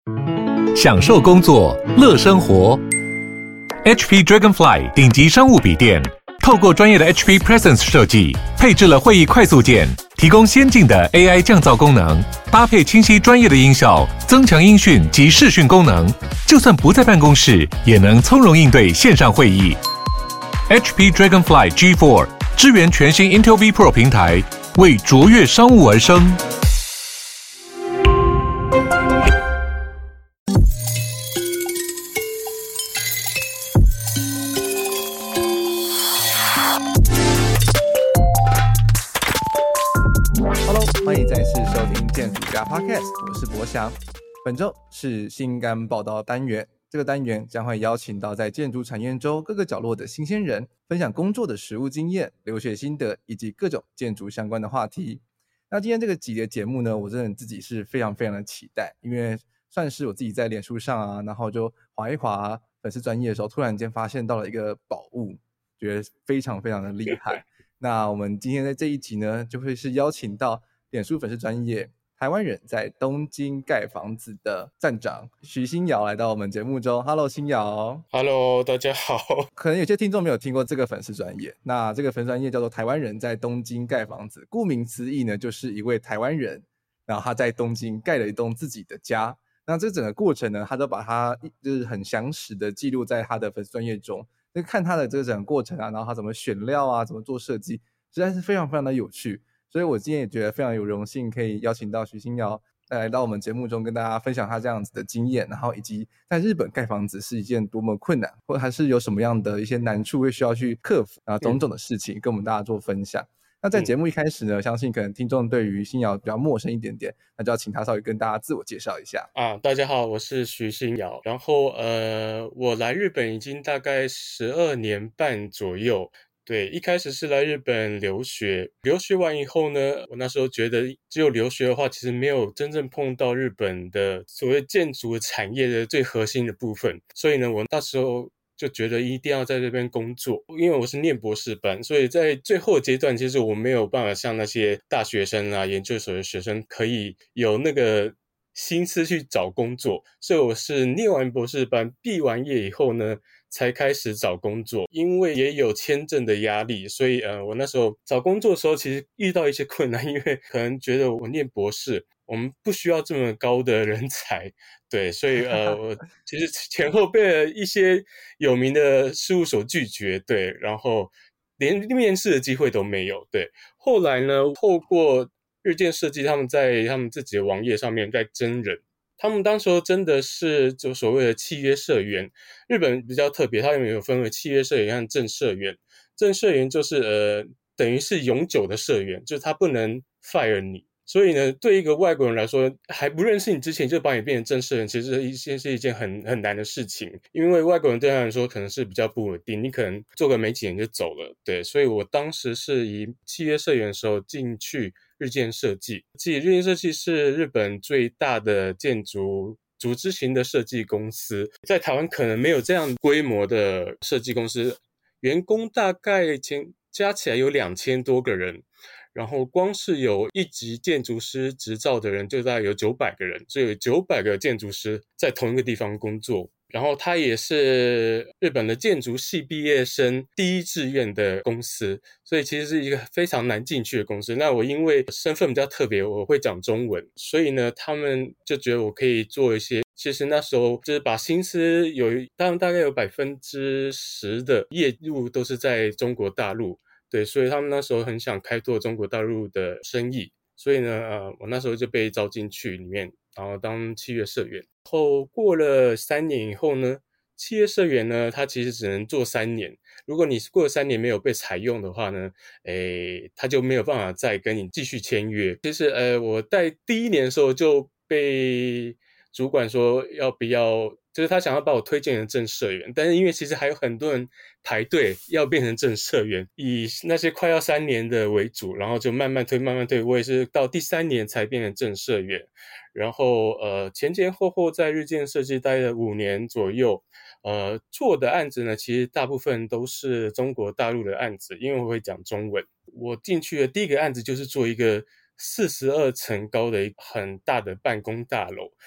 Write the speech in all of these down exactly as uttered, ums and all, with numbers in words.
享受工作，乐生活。H P Dragonfly 顶级商务笔电，透过专业的 H P Presence 设计，配置了会议快速键，提供先进的 A I 降噪功能，搭配清晰专业的音效，增强音讯及视讯功能，就算不在办公室，也能从容应对线上会议。H P Dragonfly G 四 支援全新 Intel V Pro 平台，为卓越商务而生。 欢迎再次收听建筑家 Podcast， 我是博翔。本周是新肝报道单元，这个单元将会邀请到在建筑产业周各个角落的新鲜人，分享工作的实务经验、留学心得以及各种建筑相关的话题。那今天这个集的节目呢，我真的自己是非常非常的期待，因为算是我自己在脸书上啊，然后就滑一滑粉丝专页的时候，突然间发现到了一个宝物，觉得非常非常的厉害。那我们今天在这一集呢，就会是邀请到脸书粉丝专页台湾人在东京盖房子的站长徐新尧来到我们节目中。 Hello 新尧。 Hello 大家好。 可能有些听众没有听过这个粉丝专页，那这个粉丝专页叫做台湾人在东京盖房子，顾名思义呢，就是一位台湾人，然后他在东京盖了一栋自己的家。那这整个过程呢，他都把它就是很详实的记录在他的粉丝专页中，就看他的这个整个过程啊，然后他怎么选料啊，怎么做设计，实在是非常非常的有趣。所以我今天也觉得非常有荣幸可以邀请到徐新尧来到我们节目中，跟大家分享他这样子的经验，然后以及在日本盖房子是一件多么困难，或者还是有什么样的一些难处会需要去克服，然后种种的事情跟我们大家做分享。那在节目一开始呢，相信可能听众对于新尧比较陌生一点点，那就要请他稍微跟大家自我介绍一下啊。大家好，我是徐新尧，然后呃，我来日本已经大概十二年半左右。对，一开始是来日本留学，留学完以后呢，我那时候觉得只有留学的话，其实没有真正碰到日本的所谓建筑产业的最核心的部分，所以呢，我那时候就觉得一定要在这边工作。因为我是念博士班，所以在最后阶段，其实我没有办法像那些大学生啊、研究所的学生可以有那个心思去找工作，所以我是念完博士班毕完业以后呢才开始找工作。因为也有签证的压力，所以呃，我那时候找工作的时候其实遇到一些困难，因为可能觉得我念博士我们不需要这么高的人才，对，所以呃，我其实前后被了一些有名的事务所拒绝，对，然后连面试的机会都没有，对。后来呢，透过日建设计他们在他们自己的网页上面在征人，他们当时候真的是就所谓的契约社员。日本比较特别，他们有分为契约社员和正社员。正社员就是呃，等于是永久的社员，就是他不能 fire 你。所以呢，对一个外国人来说，还不认识你之前就把你变成正社员，其实一件是一件很很难的事情。因为外国人对他来说可能是比较不稳定，你可能做个没几年就走了，对。所以我当时是以契约社员的时候进去日建设计。其实日建设计是日本最大的建筑组织型的设计公司，在台湾可能没有这样规模的设计公司，员工大概前加起来有两千多个人，然后光是有一级建筑师执照的人就大概有九百个人，所以有九百个建筑师在同一个地方工作。然后它也是日本的建筑系毕业生第一志愿的公司，所以其实是一个非常难进去的公司。那我因为身份比较特别，我会讲中文，所以呢他们就觉得我可以做一些，其实那时候就是把心思有他们大概有百分之十的业务都是在中国大陆，对，所以他们那时候很想开拓中国大陆的生意，所以呢呃，我那时候就被招进去里面，然后当契约社员。后过了三年以后呢，契约社员呢他其实只能做三年，如果你过了三年没有被采用的话呢，诶，他就没有办法再跟你继续签约。其实呃，我在第一年的时候就被主管说要不要，就是他想要把我推荐成正社员，但是因为其实还有很多人排队要变成正社员，以那些快要三年的为主，然后就慢慢推慢慢推，我也是到第三年才变成正社员。然后呃前前后后在日建设计待了五年左右，呃做的案子呢其实大部分都是中国大陆的案子，因为我会讲中文。我进去的第一个案子就是做一个四十二层高的一个很大的办公大楼，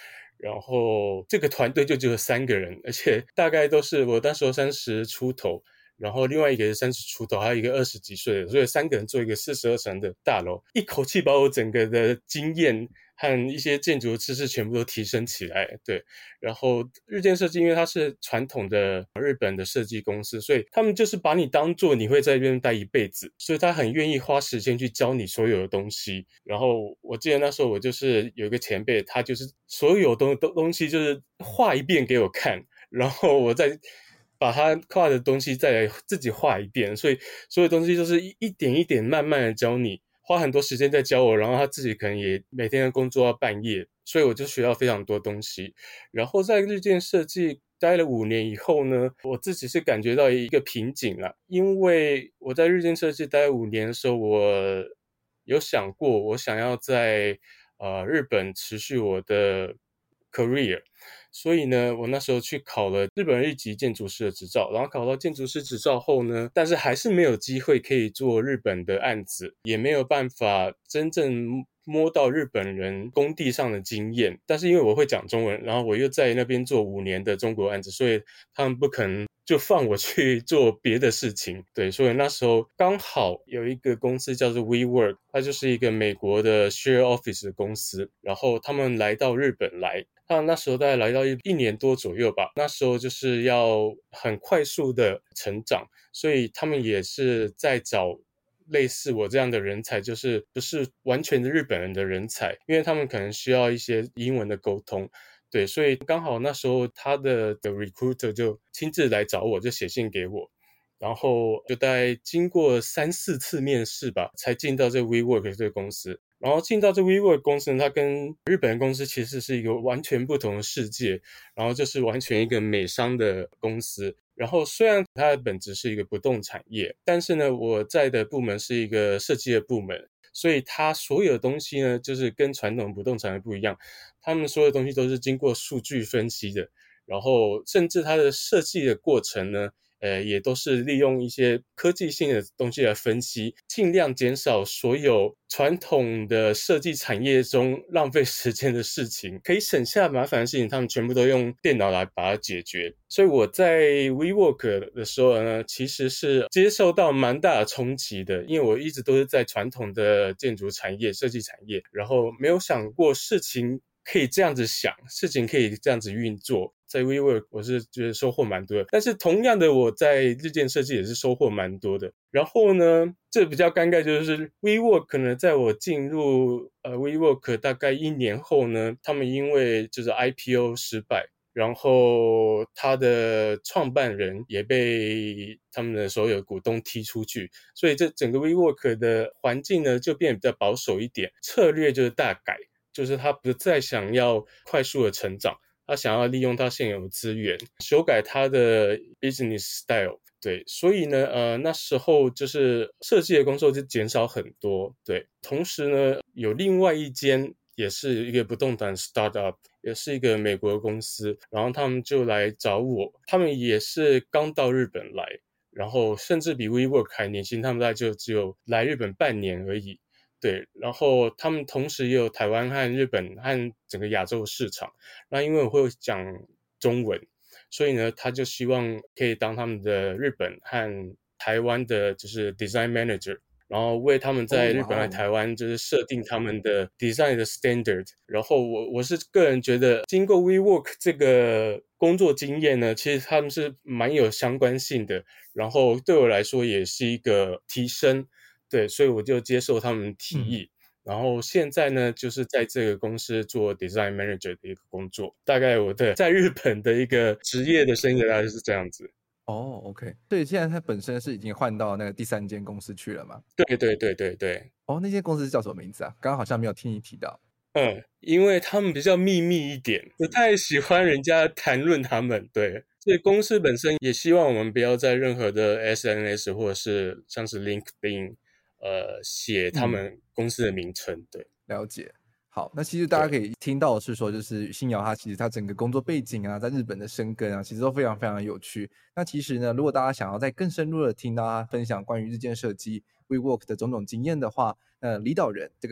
然后这个团队就只有三个人，而且大概都是我那时候三十出头，然后另外一个是三十出头，还有一个二十几岁的，所以三个人做一个四十二层的大楼，一口气把我整个的经验和一些建筑的知识全部都提升起来。对，然后日建设计因为它是传统的日本的设计公司，所以他们就是把你当做你会在这边待一辈子，所以他很愿意花时间去教你所有的东西。然后我记得那时候我就是有一个前辈，他就是所有东东西就是画一遍给我看，然后我再把他画的东西再来自己画一遍，所以所有东西都是一一点一点慢慢的教你，花很多时间在教我，然后他自己可能也每天的工作到半夜，所以我就学到非常多东西。然后在日建设计待了五年以后呢，我自己是感觉到一个瓶颈了，因为我在日建设计待五年的时候，我有想过我想要在呃日本持续我的 career，所以呢，我那时候去考了日本日籍建筑师的执照，然后考到建筑师执照后呢，但是还是没有机会可以做日本的案子，也没有办法真正摸到日本人工地上的经验。但是因为我会讲中文，然后我又在那边做五年的中国案子，所以他们不可能就放我去做别的事情。对，所以那时候刚好有一个公司叫做 WeWork， 它就是一个美国的 share office 的公司，然后他们来到日本来，他那时候大概来到一一年多左右吧，那时候就是要很快速的成长，所以他们也是在找类似我这样的人才，就是不是完全的日本人的人才，因为他们可能需要一些英文的沟通。对，所以刚好那时候他的的 recruiter 就亲自来找我，就写信给我，然后就大概经过三四次面试吧，才进到这 WeWork 这个公司。然后进到这 WeWork 公司呢，它跟日本公司其实是一个完全不同的世界，然后就是完全一个美商的公司。然后虽然它的本质是一个不动产业，但是呢，我在的部门是一个设计的部门，所以它所有的东西呢，就是跟传统不动产的不一样，他们所有东西都是经过数据分析的，然后甚至它的设计的过程呢，呃，也都是利用一些科技性的东西来分析，尽量减少所有传统的设计产业中浪费时间的事情，可以省下麻烦的事情，他们全部都用电脑来把它解决。所以我在 WeWork 的时候呢，其实是接受到蛮大的冲击的，因为我一直都是在传统的建筑产业、设计产业，然后没有想过事情可以这样子想，事情可以这样子运作。在 WeWork 我是觉得收获蛮多的，但是同样的我在日建设计也是收获蛮多的。然后呢，这比较尴尬就是 WeWork 可能在我进入呃 WeWork 大概一年后呢，他们因为就是 I P O 失败，然后他的创办人也被他们的所有股东踢出去，所以这整个 WeWork 的环境呢就变得比较保守一点，策略就是大改，就是他不再想要快速的成长，他想要利用他现有的资源，修改他的 business style。对，所以呢，呃，那时候就是设计的工作就减少很多。对，同时呢，有另外一间也是一个不动产 startup， 也是一个美国公司，然后他们就来找我，他们也是刚到日本来，然后甚至比 WeWork 还年轻，他们大概就只有来日本半年而已。对，然后他们同时也有台湾和日本和整个亚洲市场。那因为我会讲中文，所以呢，他就希望可以当他们的日本和台湾的就是 design manager， 然后为他们在日本和台湾就是设定他们的 design 的 standard。然后我我是个人觉得，经过 WeWork 这个工作经验呢，其实他们是蛮有相关性的，然后对我来说也是一个提升。对，所以我就接受他们提议。嗯，然后现在呢，就是在这个公司做 design manager 的一个工作。大概我的在日本的一个职业的生涯大概是这样子。 哦 OK， 所以现在他本身是已经换到那个第三间公司去了吗？ 对对对对对。 哦，那间公司叫什么名字啊？刚刚好像没有听你提到。 嗯，因为他们比较秘密一点，不太喜欢人家谈论他们。对，所以公司本身也希望我们不要在任何的 S N S 或者是像是 LinkedIn呃，写他们公司的名称。嗯，对， 了解。好，那其实大家可以听到的是说，就是信尧他其实他整个工作背景啊，在日本的生根啊，其实都非常非常有趣。那其实呢，如果大家想要再更深入的听到他分享关于日建设计 WeWork 的种种经验的话，呃，李导人这个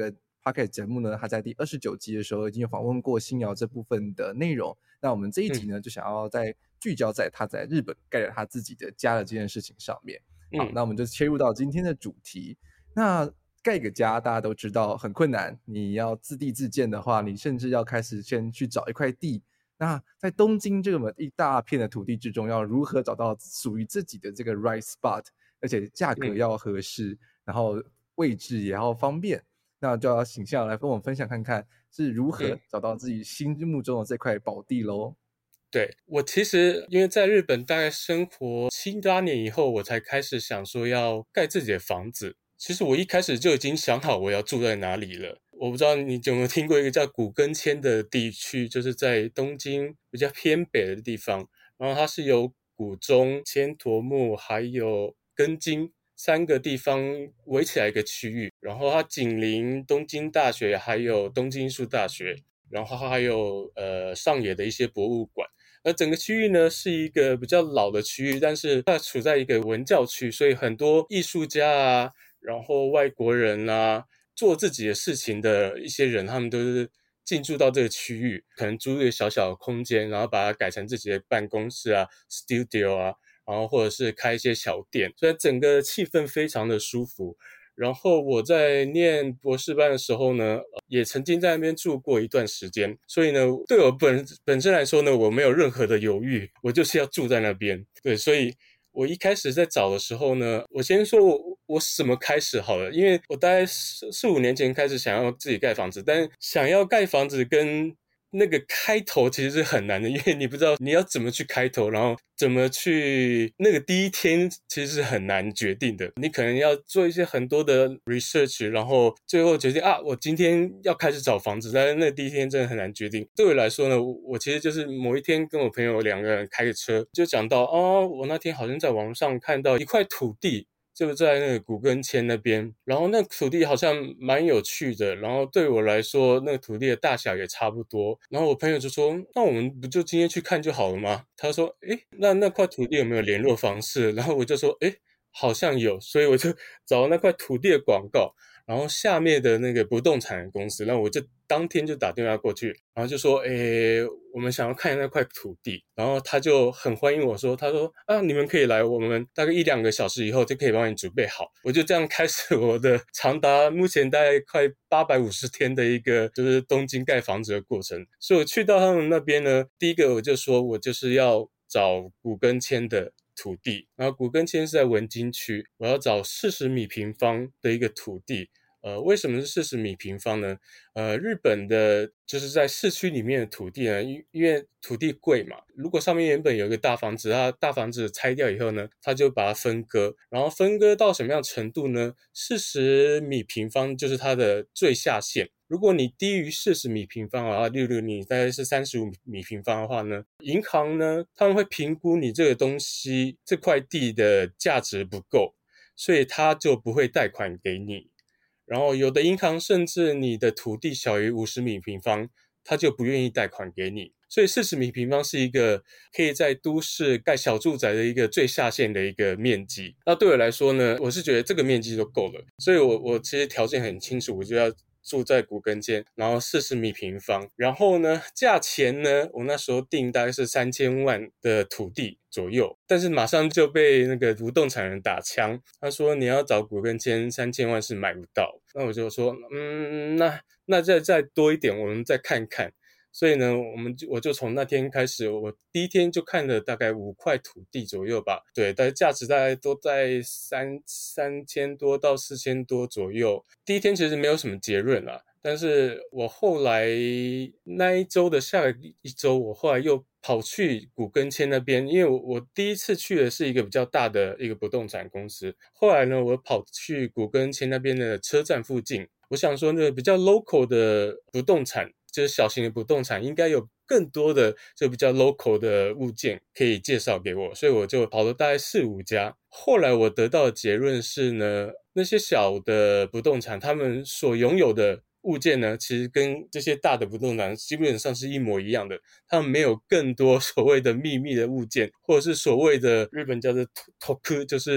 Podcast 节目呢，他在第二十九集的时候已经有访问过新瑶这部分的内容。那我们这一集呢，嗯、就想要再聚焦在他在日本盖了他自己的家的这件事情上面。好，那我们就切入到今天的主题。那盖个家，大家都知道很困难。你要自地自建的话，你甚至要开始先去找一块地。那在东京这么一大片的土地之中，要如何找到属于自己的这个 right spot， 而且价格要合适，嗯、然后位置也要方便，那就要请向来跟我们分享看看是如何找到自己心目中的这块宝地咯。 对，我其实因为在日本大概生活七八年以后，我才开始想说要盖自己的房子。其实我一开始就已经想好我要住在哪里了。我不知道你有没有听过一个叫谷根千的地区，就是在东京比较偏北的地方，然后它是由谷中、千陀木还有根津三个地方围起来一个区域，然后它紧邻东京大学还有东京艺术大学，然后还有呃上野的一些博物馆。而整个区域呢是一个比较老的区域，但是它处在一个文教区，所以很多艺术家啊，然后外国人啊，做自己的事情的一些人，他们都是进驻到这个区域，可能租一个小小的空间，然后把它改成自己的办公室啊 studio 啊，然后或者是开一些小店，所以整个气氛非常的舒服。然后我在念博士班的时候呢，也曾经在那边住过一段时间，所以呢，对我本本身来说呢，我没有任何的犹豫，我就是要住在那边。对，所以我一开始在找的时候呢，我先说我我怎么开始好了，因为我大概四四五年前开始想要自己盖房子，但想要盖房子跟那个开头其实是很难的，因为你不知道你要怎么去开头，然后怎么去那个第一天其实是很难决定的。你可能要做一些很多的 research， 然后最后决定啊，我今天要开始找房子，但是那第一天真的很难决定。对我来说呢，我其实就是某一天跟我朋友两个人开个车，就讲到哦，我那天好像在网上看到一块土地。就在那个谷根千那边，然后那土地好像蛮有趣的，然后对我来说那个土地的大小也差不多，然后我朋友就说那我们不就今天去看就好了吗？他说诶，那那块土地有没有联络方式？然后我就说诶，好像有，所以我就找那块土地的广告，然后下面的那个不动产公司，然后我就当天就打电话过去，然后就说诶，我们想要看那块土地，然后他就很欢迎我说，他说啊，你们可以来，我们大概一两个小时以后就可以帮你准备好。我就这样开始我的长达目前大概快八百五十天的一个就是东京盖房子的过程。所以我去到他们那边呢，第一个我就说我就是要找谷根千的土地，然后谷根千是在文京区，我要找四十米平方的一个土地。呃，为什么是四十米平方呢？呃，日本的就是在市区里面的土地呢，因因为土地贵嘛，如果上面原本有一个大房子，它大房子拆掉以后呢，它就把它分割，然后分割到什么样程度呢？四十米平方就是它的最下限。如果你低于四十米平方的话，例如你大概是三十五米平方的话呢，银行呢他们会评估你这个东西这块地的价值不够，所以他就不会贷款给你。然后有的银行甚至你的土地小于五十米平方，他就不愿意贷款给你。所以四十米平方是一个可以在都市盖小住宅的一个最下限的一个面积。那对我来说呢，我是觉得这个面积就够了。所以我我其实条件很清楚，我就要住在谷根千，然后四十米平方，然后呢价钱呢我那时候定大概是三千万的土地左右，但是马上就被那个不动产人打枪，他说你要找谷根千三千万是买不到。那我就说嗯那那再再多一点我们再看看。所以呢我们就我就从那天开始，我第一天就看了大概五块土地左右吧，对，但价值大概都在三三千多到四千多左右。第一天其实没有什么结论啦，但是我后来那一周的下一周，我后来又跑去谷根千那边，因为我我第一次去的是一个比较大的一个不动产公司，后来呢我跑去谷根千那边的车站附近，我想说那个比较 local 的不动产，就是小型的不动产应该有更多的就比较 local 的物件可以介绍给我，所以我就跑了大概四五家。后来我得到的结论是呢，那些小的不动产他们所拥有的物件呢，其实跟这些大的不动产基本上是一模一样的，他们没有更多所谓的秘密的物件，或者是所谓的日本叫做 toku， 就是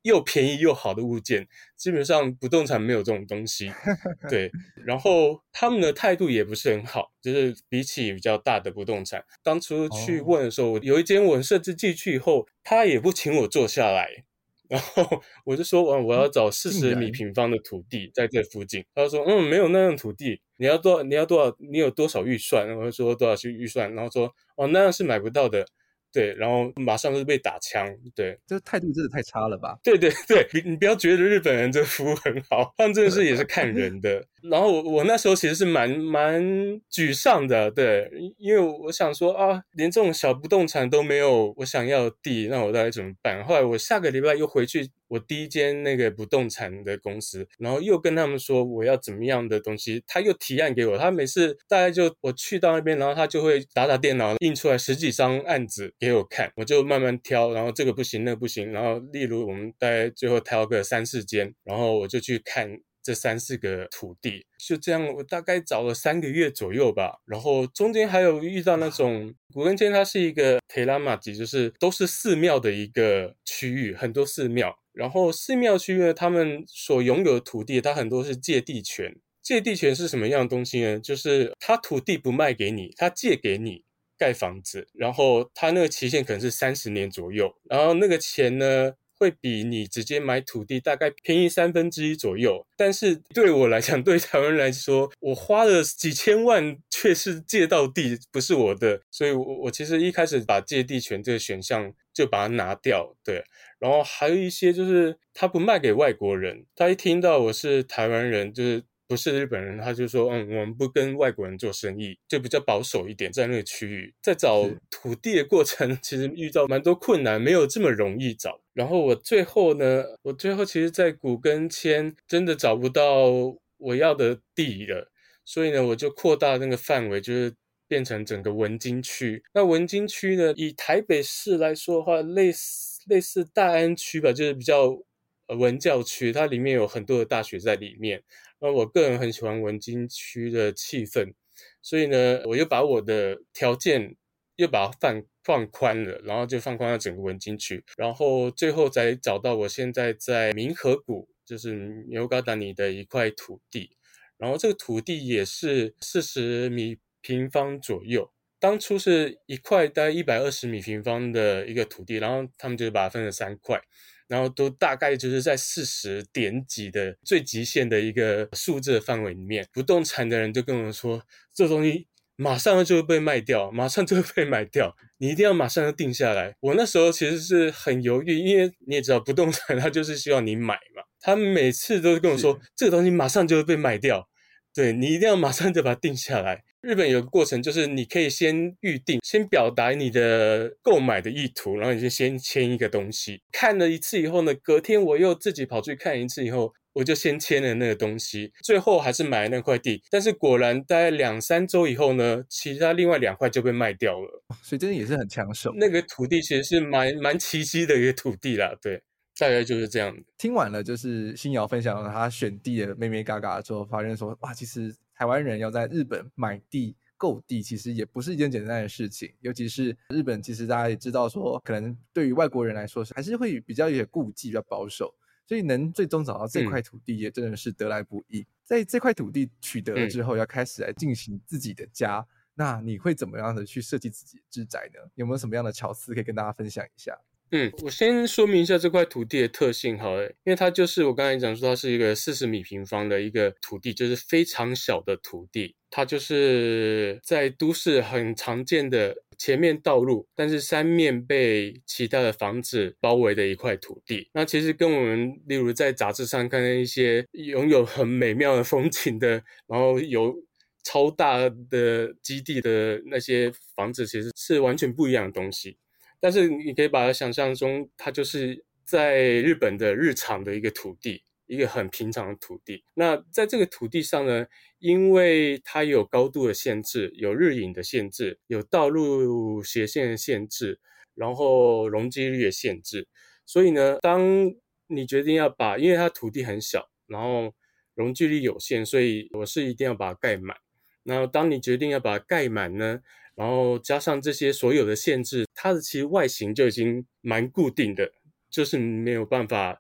又便宜又好的物件，基本上不动产没有这种东西。对，然后他们的态度也不是很好，就是比起比较大的不动产，当初去哦， 问的时候，有一间我设置进去以后，他也不请我坐下来。然后我就说，我要找四十米竟然平方的土地在这附近。他就说，嗯，没有那样土地，你要多，你要多少，你有多少预算？然后说多少去预算，然后说，哦，那样是买不到的。对，然后马上就被打枪。对， 这态度真的太差了吧？ 对对对，你你不要觉得日本人这服务很好，他们真的是也是看人的。然后我我那时候其实是蛮蛮沮丧的，对，因为我想说啊，连这种小不动产都没有我想要的地，那我到底怎么办？后来我下个礼拜又回去我第一间那个不动产的公司，然后又跟他们说我要怎么样的东西，他又提案给我，他每次大概就我去到那边，然后他就会打打电脑印出来十几张案子给我看，我就慢慢挑，然后这个不行那个不行，然后例如我们大概最后挑个三四间，然后我就去看这三四个土地，就这样我大概找了三个月左右吧。然后中间还有遇到那种古根町，它是一个提拉马吉，就是都是寺庙的一个区域，很多寺庙。然后寺庙区呢，他们所拥有的土地，它很多是借地权。借地权是什么样的东西呢？就是他土地不卖给你，他借给你盖房子，然后他那个期限可能是三十年左右，然后那个钱呢会比你直接买土地大概便宜三分之一左右。但是对我来讲，对台湾人来说，我花了几千万却是借到地，不是我的，所以我我其实一开始把借地权这个选项就把它拿掉。对，然后还有一些就是他不卖给外国人，他一听到我是台湾人，就是不是日本人，他就说嗯，我们不跟外国人做生意，就比较保守一点。在那个区域在找土地的过程其实遇到蛮多困难，没有这么容易找。然后我最后呢我最后其实在古根签真的找不到我要的地了，所以呢我就扩大那个范围，就是变成整个文津区。那文津区呢，以台北市来说的话，类似类似大安区吧，就是比较呃文教区，它里面有很多的大学在里面。那我个人很喜欢文津区的气氛，所以呢我又把我的条件又把它放放宽了，然后就放宽了整个文津区，然后最后才找到我现在在明河谷，就是牛高达尼的一块土地。然后这个土地也是四十米平方左右，当初是一块大概一百二十米平方的一个土地，然后他们就把它分成三块，然后都大概就是在四十点几的最极限的一个数字的范围里面。不动产的人就跟我说，这东西马上就会被卖掉，马上就会被买掉，你一定要马上就定下来。我那时候其实是很犹豫，因为你也知道不动产它就是希望你买嘛，他们每次都跟我说这个东西马上就会被卖掉，对，你一定要马上就把它定下来。日本有个过程，就是你可以先预定，先表达你的购买的意图，然后你就先签一个东西。看了一次以后呢，隔天我又自己跑去看一次以后，我就先签了那个东西，最后还是买了那块地。但是果然大概两三周以后呢，其他另外两块就被卖掉了。 所以真的也是很抢手。 那个土地其实是蛮蛮奇迹的一个土地啦，对，大概就是这样的。 听完了就是新瑶分享了他选地的妹妹嘎嘎之后，发现说哇，其实台湾人要在日本买地购地其实也不是一件简单的事情，尤其是日本其实大家也知道说可能对于外国人来说还是会比较有点顾忌，比较保守，所以能最终找到这块土地也真的是得来不易。嗯、在这块土地取得了之后、嗯、要开始来进行自己的家，那你会怎么样的去设计自己的住宅呢？有没有什么样的巧思可以跟大家分享一下？ 嗯，我先说明一下这块土地的特性好了，因为它就是我刚才讲说它是一个四十米平方的一个土地，就是非常小的土地，它就是在都市很常见的前面道路，但是三面被其他的房子包围的一块土地。那其实跟我们例如在杂志上看到一些拥有很美妙的风景的，然后有超大的基地的那些房子其实是完全不一样的东西。但是你可以把它想象中，它就是在日本的日常的一个土地，一个很平常的土地。那在这个土地上呢，因为它有高度的限制，有日影的限制，有道路斜线的限制，然后容积率的限制，所以呢，当你决定要把，因为它土地很小，然后容积率有限，所以我是一定要把它盖满。然后当你决定要把它盖满呢，然后加上这些所有的限制，它的其实外形就已经蛮固定的，就是没有办法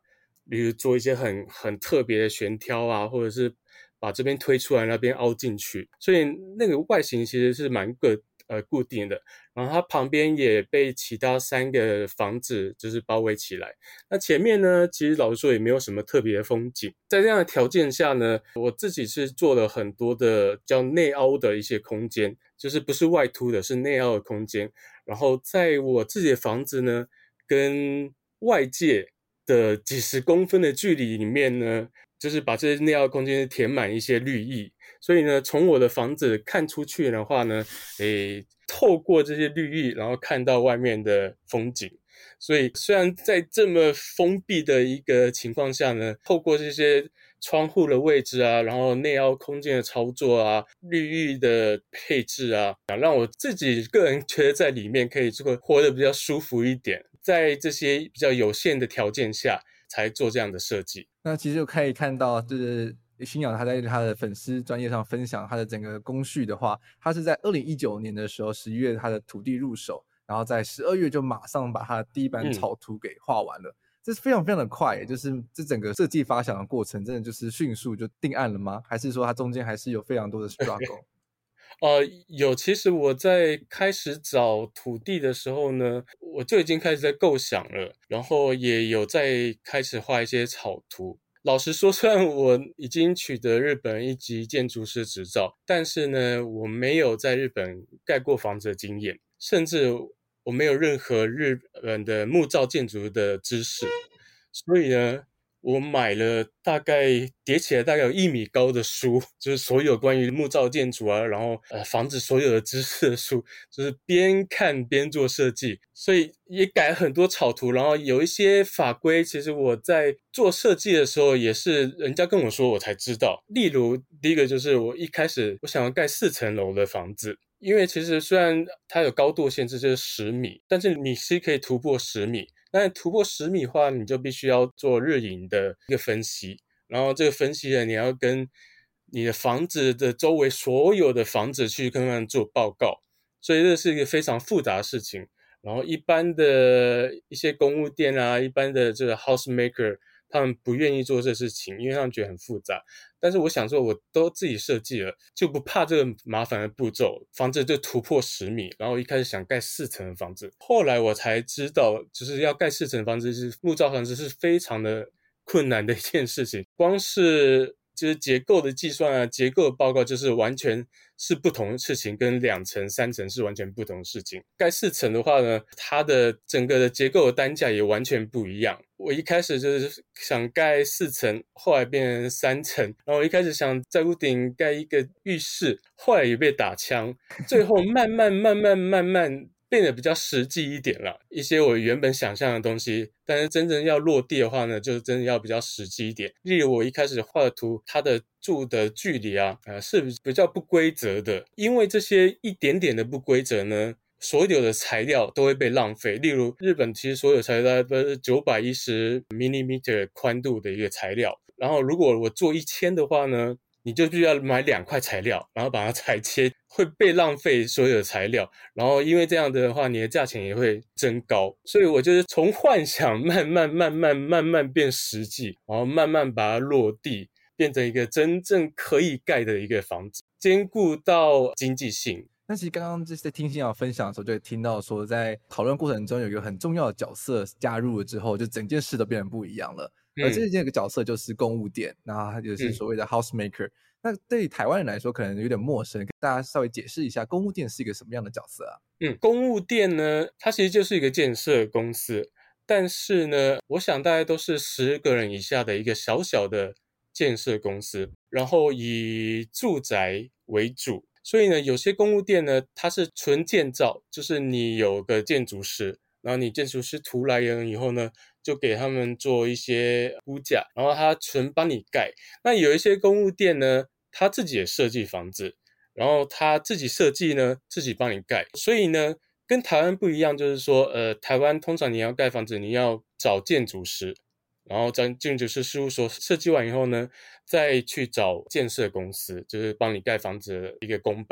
比如做一些很很特别的悬挑啊，或者是把这边推出来那边凹进去，所以那个外形其实是蛮个呃固定的，然后它旁边也被其他三个房子就是包围起来。那前面呢，其实老实说也没有什么特别的风景。在这样的条件下呢，我自己是做了很多的叫内凹的一些空间，就是不是外凸的，是内凹的空间。然后在我自己的房子呢，跟外界的几十公分的距离里面呢，就是把这些内凹空间填满一些绿意。所以呢，从我的房子看出去的话呢，诶，透过这些绿意，然后看到外面的风景。所以虽然在这么封闭的一个情况下呢，透过这些窗户的位置啊，然后内凹空间的操作啊，绿意的配置啊，让我自己个人觉得在里面可以这个活得比较舒服一点。在这些比较有限的条件下才做这样的设计。 那其实就可以看到，就是新瑶他在他的粉丝专页上分享他的整个工序的话，他是在二零一九年的时候十一月他的土地入手，然后在十二月就马上把他的第一版草图给画完了。嗯，这是非常非常的快耶，就是这整个设计发想的过程真的就是迅速就定案了吗？还是说它中间还是有非常多的 struggle？ 呃，有，其实我在开始找土地的时候呢，我就已经开始在构想了，然后也有在开始画一些草图。老实说，虽然我已经取得日本一级建筑师执照，但是呢，我没有在日本盖过房子的经验，甚至我没有任何日本的木造建筑的知识，所以呢，我买了大概叠起来大概有一米高的书，就是所有关于木造建筑啊，然后呃房子所有的知识的书，就是边看边做设计，所以也改了很多草图，然后有一些法规，其实我在做设计的时候也是人家跟我说我才知道。例如第一个就是我一开始我想要盖四层楼的房子。因为其实虽然它有高度限制就是十米，但是你是可以突破十米。那突破十米的话，你就必须要做日影的一个分析，然后这个分析呢，你要跟你的房子的周围所有的房子去跟他们做报告，所以这是一个非常复杂的事情。然后一般的一些公务店啊，一般的这个 house maker， 他们不愿意做这事情，因为他们觉得很复杂。但是我想说，我都自己设计了，就不怕这个麻烦的步骤，房子就突破十米。然后一开始想盖四层的房子，后来我才知道，就是要盖四层的房子是木造房子是非常的困难的一件事情，光是就是结构的计算啊，结构的报告就是完全是不同的事情，跟两层、三层是完全不同的事情。盖四层的话呢，它的整个的结构的单价也完全不一样。我一开始就是想盖四层，后来变成三层，然后我一开始想在屋顶盖一个浴室，后来也被打枪，最后慢慢慢慢慢慢变得比较实际一点了，一些我原本想象的东西，但是真正要落地的话呢，就真的要比较实际一点。例如我一开始画的图，它的住的距离啊，呃，是比较不规则的，因为这些一点点的不规则呢，所有的材料都会被浪费。例如日本其实所有材料都是九百一十 millimeter 宽度的一个材料，然后如果我做一千的话呢，你就必须要买两块材料，然后把它裁切，会被浪费所有的材料，然后因为这样的话，你的价钱也会增高。所以我就是从幻想慢慢慢慢慢慢变实际，然后慢慢把它落地，变成一个真正可以盖的一个房子，兼顾到经济性。 那其实刚刚在听新瑶分享的时候，就会听到说，在讨论过程中有一个很重要的角色加入了之后，就整件事都变得不一样了。而这件个角色就是公务店，那它就是所谓的 house maker。那对于台湾人来说，可能有点陌生，跟大家稍微解释一下，公务店是一个什么样的角色啊？ 嗯，公务店呢，它其实就是一个建设公司，但是呢，我想大概都是十个人以下的一个小小的建设公司，然后以住宅为主。所以呢，有些公务店呢，它是纯建造，就是你有个建筑师，然后你建筑师图来了以后呢，就给他们做一些估价，然后他纯帮你盖。那有一些公务店呢，他自己也设计房子，然后他自己设计呢，自己帮你盖。所以呢，跟台湾不一样，就是说，呃，台湾通常你要盖房子，你要找建筑师，然后在建筑师事务所设计完以后呢，再去找建设公司，就是帮你盖房子的一个工班嘛。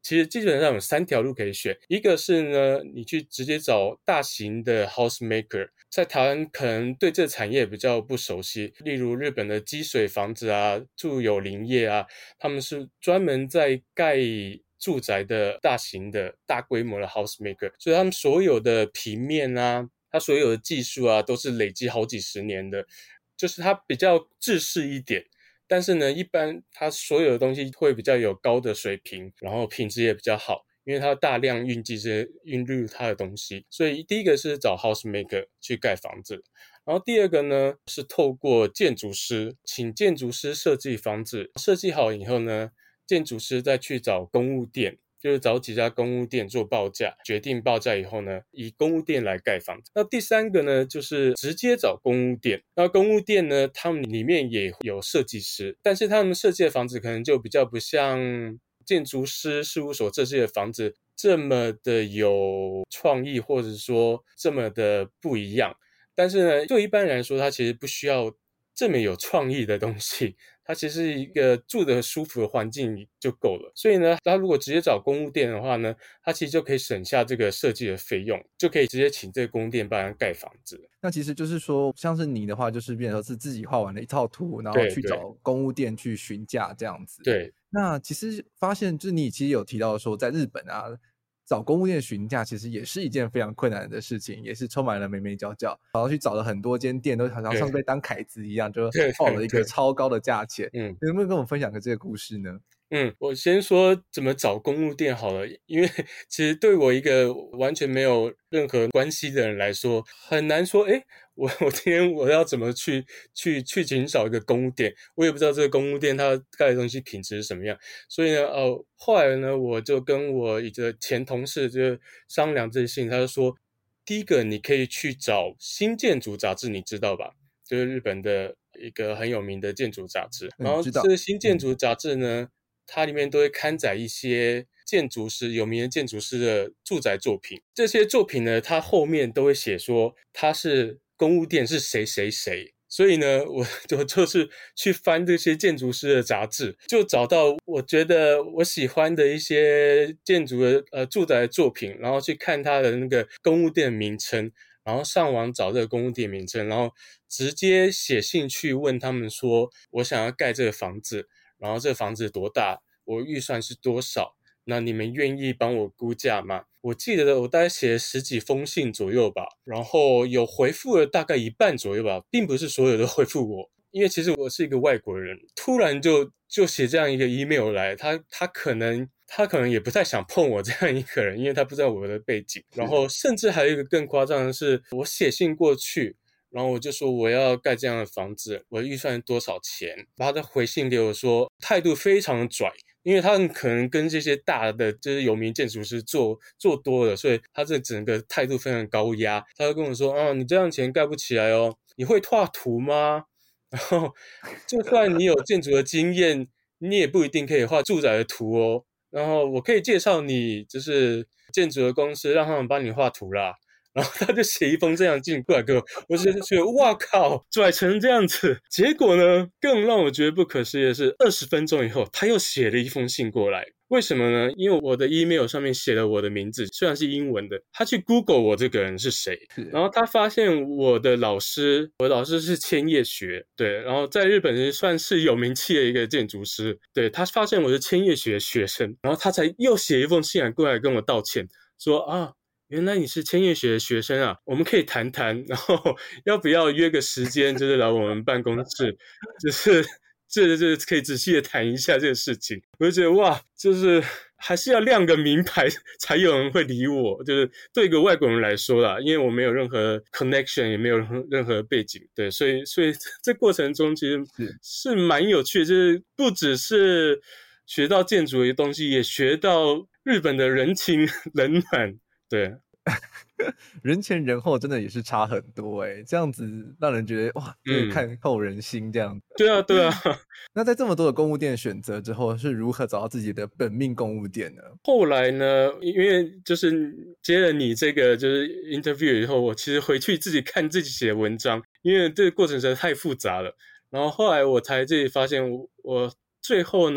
其实基本上有三条路可以选，一个是呢，你去直接找大型的 house maker， 在台湾可能对这产业比较不熟悉，例如日本的积水房子啊、住友林业啊，他们是专门在盖住宅的大型的大规模的 house maker， 所以他们所有的平面啊，它所有的技术啊，都是累积好几十年的，就是它比较制式一点。但是呢，一般它所有的东西会比较有高的水平，然后品质也比较好，因为它大量运机这些运入它的东西。所以第一个是找 house maker 去盖房子，然后第二个呢是透过建筑师，请建筑师设计房子，设计好以后呢，建筑师再去找公务店，就是找几家公务店做报价，决定报价以后呢，以公务店来盖房子。那第三个呢，就是直接找公务店。那公务店呢，他们里面也有设计师，但是他们设计的房子可能就比较不像建筑师事务所设计的房子这么的有创意，或者说这么的不一样。但是呢，对一般人来说，它其实不需要这么有创意的东西，它其实一个住得舒服的环境就够了。所以呢，他如果直接找公务店的话呢，他其实就可以省下这个设计的费用，就可以直接请这个公务店帮他盖房子。 那其实就是说，像是你的话，就是变成是自己画完了一套图，然后去找公务店去询价这样子。 对。 那其实发现，就是你其实有提到说，在日本啊，找公务店询价其实也是一件非常困难的事情，也是充满了眉眉角角，然后去找了很多间店，都好像像是被当凯子一样，就报了一个超高的价钱。嗯，能不能跟我们分享个这个故事呢？ 嗯，我先说怎么找公务店好了，因为其实对我一个完全没有任何关系的人来说，很难说，诶，我我今天我要怎么去去去寻找一个公务店，我也不知道这个公务店它盖的东西品质是什么样，所以呢，呃，后来呢，我就跟我一个前同事就商量这些事情，他就说，第一个你可以去找新建筑杂志，你知道吧？就是日本的一个很有名的建筑杂志，然后这个新建筑杂志呢，嗯，它里面都会刊载一些建筑师有名的建筑师的住宅作品，这些作品呢，它后面都会写说它是公务店是谁谁谁，所以呢，我就就是去翻这些建筑师的杂志，就找到我觉得我喜欢的一些建筑的呃住宅的作品，然后去看它的那个公务店的名称，然后上网找这个公务店名称，然后直接写信去问他们说，我想要盖这个房子，然后这个房子多大，我预算是多少，那你们愿意帮我估价吗？我记得我大概写了十几封信左右吧，然后有回复了大概一半左右吧，并不是所有都回复我，因为其实我是一个外国人，突然就就写这样一个 email 来，他他可能他可能也不太想碰我这样一个人，因为他不知道我的背景，然后甚至还有一个更夸张的是，我写信过去，然后我就说我要盖这样的房子，我的预算多少钱，然后他回信给我说态度非常的拽，因为他们可能跟这些大的就是有名建筑师做做多了，所以他这整个态度非常高压，他就跟我说啊，你这样钱盖不起来哦，你会画图吗？然后就算你有建筑的经验，你也不一定可以画住宅的图哦，然后我可以介绍你就是建筑的公司，让他们帮你画图啦。然后他就写一封这样信过来给我，我就觉得哇靠，拽成这样子。结果呢，更让我觉得不可思议的是，二十分钟以后，他又写了一封信过来。为什么呢？因为我的 email 上面写了我的名字，虽然是英文的，他去 Google 我这个人是谁，然后他发现我的老师，我的老师是千叶学，对，然后在日本算是有名气的一个建筑师，对，他发现我是千叶学学生，然后他才又写一封信过来跟我道歉，说啊，原来你是千叶学的学生啊，我们可以谈谈，然后要不要约个时间，就是来我们办公室，就是这这可以仔细的谈一下这个事情。我就觉得哇，就是还是要亮个名牌才有人会理我，就是对一个外国人来说啦，因为我没有任何 connection， 也没有任何背景，对，所以所以这过程中其实是蛮有趣的，就是不只是学到建筑的东西，也学到日本的人情冷暖。对， 人前人后真的也是差很多哎、欸，这样子让人觉得哇，就是看透人心这样、嗯。 对啊，对啊。 那在这么多的公务店选择之后，是如何找到自己的本命公务店呢？ 后来呢，因为就是接了你这个就是 interview 以后，我其实回去自己看自己写的文章，因为这个过程实在太复杂了。然后后来我才自己发现我，我最后呢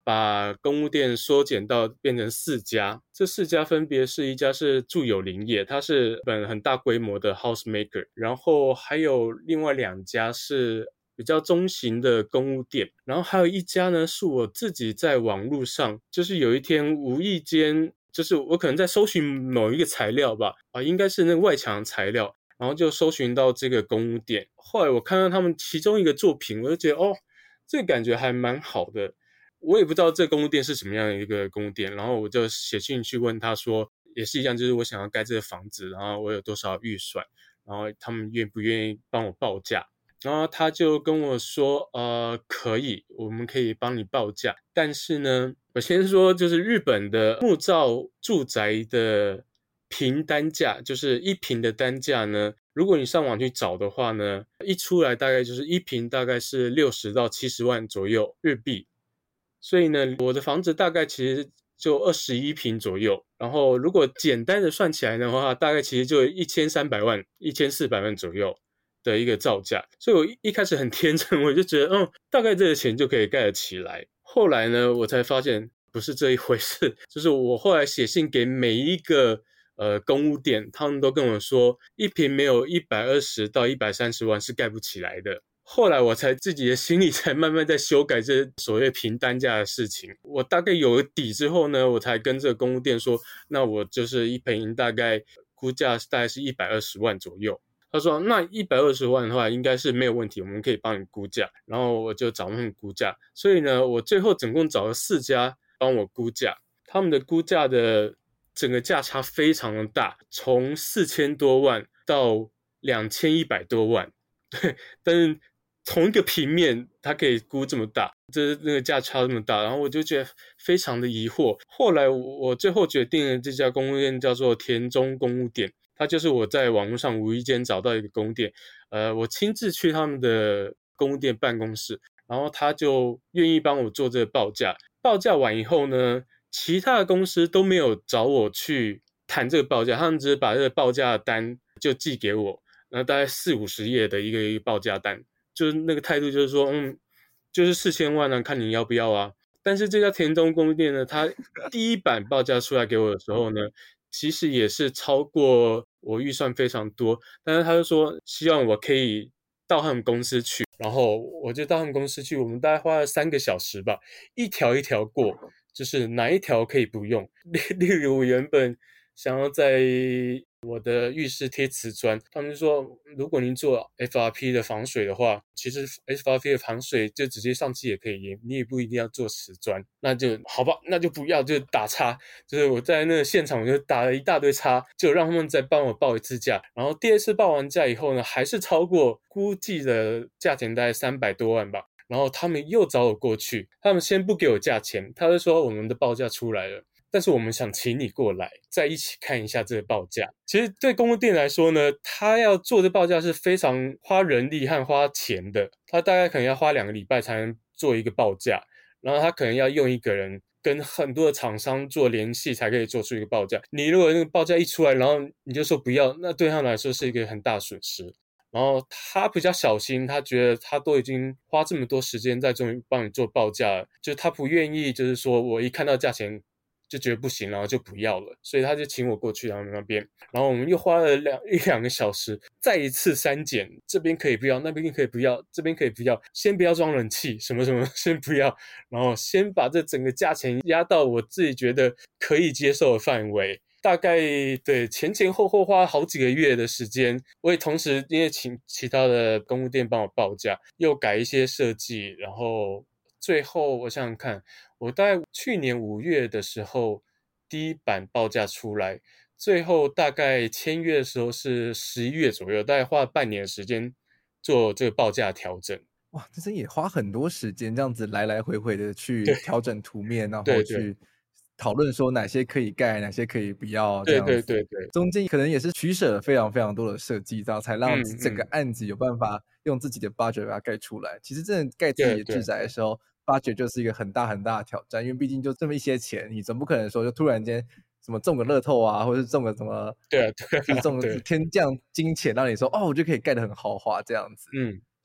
把公务店缩减到变成四家，这四家分别是一家是住友林业，它是本很大规模的 house maker， 然后还有另外两家是比较中型的公务店，然后还有一家呢是我自己在网络上，就是有一天无意间，就是我可能在搜寻某一个材料吧，啊，应该是那个外墙材料，然后就搜寻到这个公务店，后来我看到他们其中一个作品，我就觉得哦，这个感觉还蛮好的。我也不知道这个公务店是什么样的一个公务店，然后我就写信去问他说，也是一样，就是我想要盖这个房子，然后我有多少预算，然后他们愿不愿意帮我报价。然后他就跟我说，呃，可以，我们可以帮你报价，但是呢，我先说，就是日本的木造住宅的平单价，就是一平的单价呢，如果你上网去找的话呢，一出来大概就是一平大概是六十到七十万左右日币，所以呢，我的房子大概其实就二十一平左右，然后如果简单的算起来的话，大概其实就一千三百万、一千四百万左右的一个造价，所以我一开始很天真，我就觉得嗯，大概这个钱就可以盖得起来。后来呢，我才发现不是这一回事，就是我后来写信给每一个呃公务店，他们都跟我说，一平没有一百二十到一百三十万是盖不起来的。后来我才自己的心里才慢慢在修改这所谓平单价的事情。我大概有了底之后呢，我才跟这个公务店说，那我就是一平大概估价大概是一百二十万左右。他说那一百二十万的话应该是没有问题，我们可以帮你估价。然后我就找他们估价，所以呢，我最后总共找了四家帮我估价，他们的估价的整个价差非常的大，从四千多万到两千一百多万。对，但是同一个平面它可以估这么大，这那个价差这么大，然后我就觉得非常的疑惑。后来我最后决定了这家公务店叫做田中公务店，它就是我在网络上无意间找到一个公务店，呃，我亲自去他们的公务店办公室，然后他就愿意帮我做这个报价。报价完以后呢，其他的公司都没有找我去谈这个报价，他们只是把这个报价单就寄给我，然后大概四五十页的一个一个报价单，就是那个态度就是说，嗯，就是四千万啊，看你要不要啊。但是这家田中公务店呢，它第一版报价出来给我的时候呢，其实也是超过我预算非常多，但是他就说希望我可以到他们公司去，然后我就到他们公司去，我们大概花了三个小时吧，一条一条过，就是哪一条可以不用。例例如我原本想要在我的浴室贴瓷砖，他们就说如果您做 F R P 的防水的话，其实 F R P 的防水就直接上漆也可以，你也不一定要做瓷砖。那就好吧，那就不要，就打叉。就是我在那个现场我就打了一大堆叉，就让他们再帮我报一次价。然后第二次报完价以后呢，还是超过估计的价钱大概三百多万吧。然后他们又找我过去，他们先不给我价钱，他就说我们的报价出来了，但是我们想请你过来再一起看一下这个报价。其实对公务店来说呢，他要做这报价是非常花人力和花钱的，他大概可能要花两个礼拜才能做一个报价，然后他可能要用一个人跟很多的厂商做联系才可以做出一个报价。你如果那个报价一出来，然后你就说不要，那对他们来说是一个很大损失。然后他比较小心，他觉得他都已经花这么多时间在终于帮你做报价了，就是他不愿意就是说我一看到价钱就觉得不行，然后就不要了，所以他就请我过去他们那边，然后我们又花了两一两个小时，再一次删减，这边可以不要，那边可以不要，这边可以不要，先不要装冷气，什么什么先不要，然后先把这整个价钱压到我自己觉得可以接受的范围。大概对前前后后花好几个月的时间，我也同时因为请其他的公务店帮我报价，又改一些设计，然后最后我想想看，我大概去年五月的时候第一版报价出来，最后大概签约的时候是十一月左右，大概花了半年的时间做这个报价调整。 哇，这真也花很多时间，这样子来来回回的去对调整图面，然后对对去讨论说哪些可以盖，哪些可以不要，这对样子。 对对对， 中间可能也是取舍了非常非常多的设计，然后才让嗯整个嗯， 案子有办法用自己的 budget 把它盖出来。其实真的盖自己的住对对宅的时候，budget 就是一个很大很大的挑战，因为毕竟就这么一些钱，你总不可能说就突然间什么中个乐透啊，或者是中个什么， 对啊对啊就是中个对， 天降金钱，让你说哦，我就可以盖得很豪华这样子。 嗯。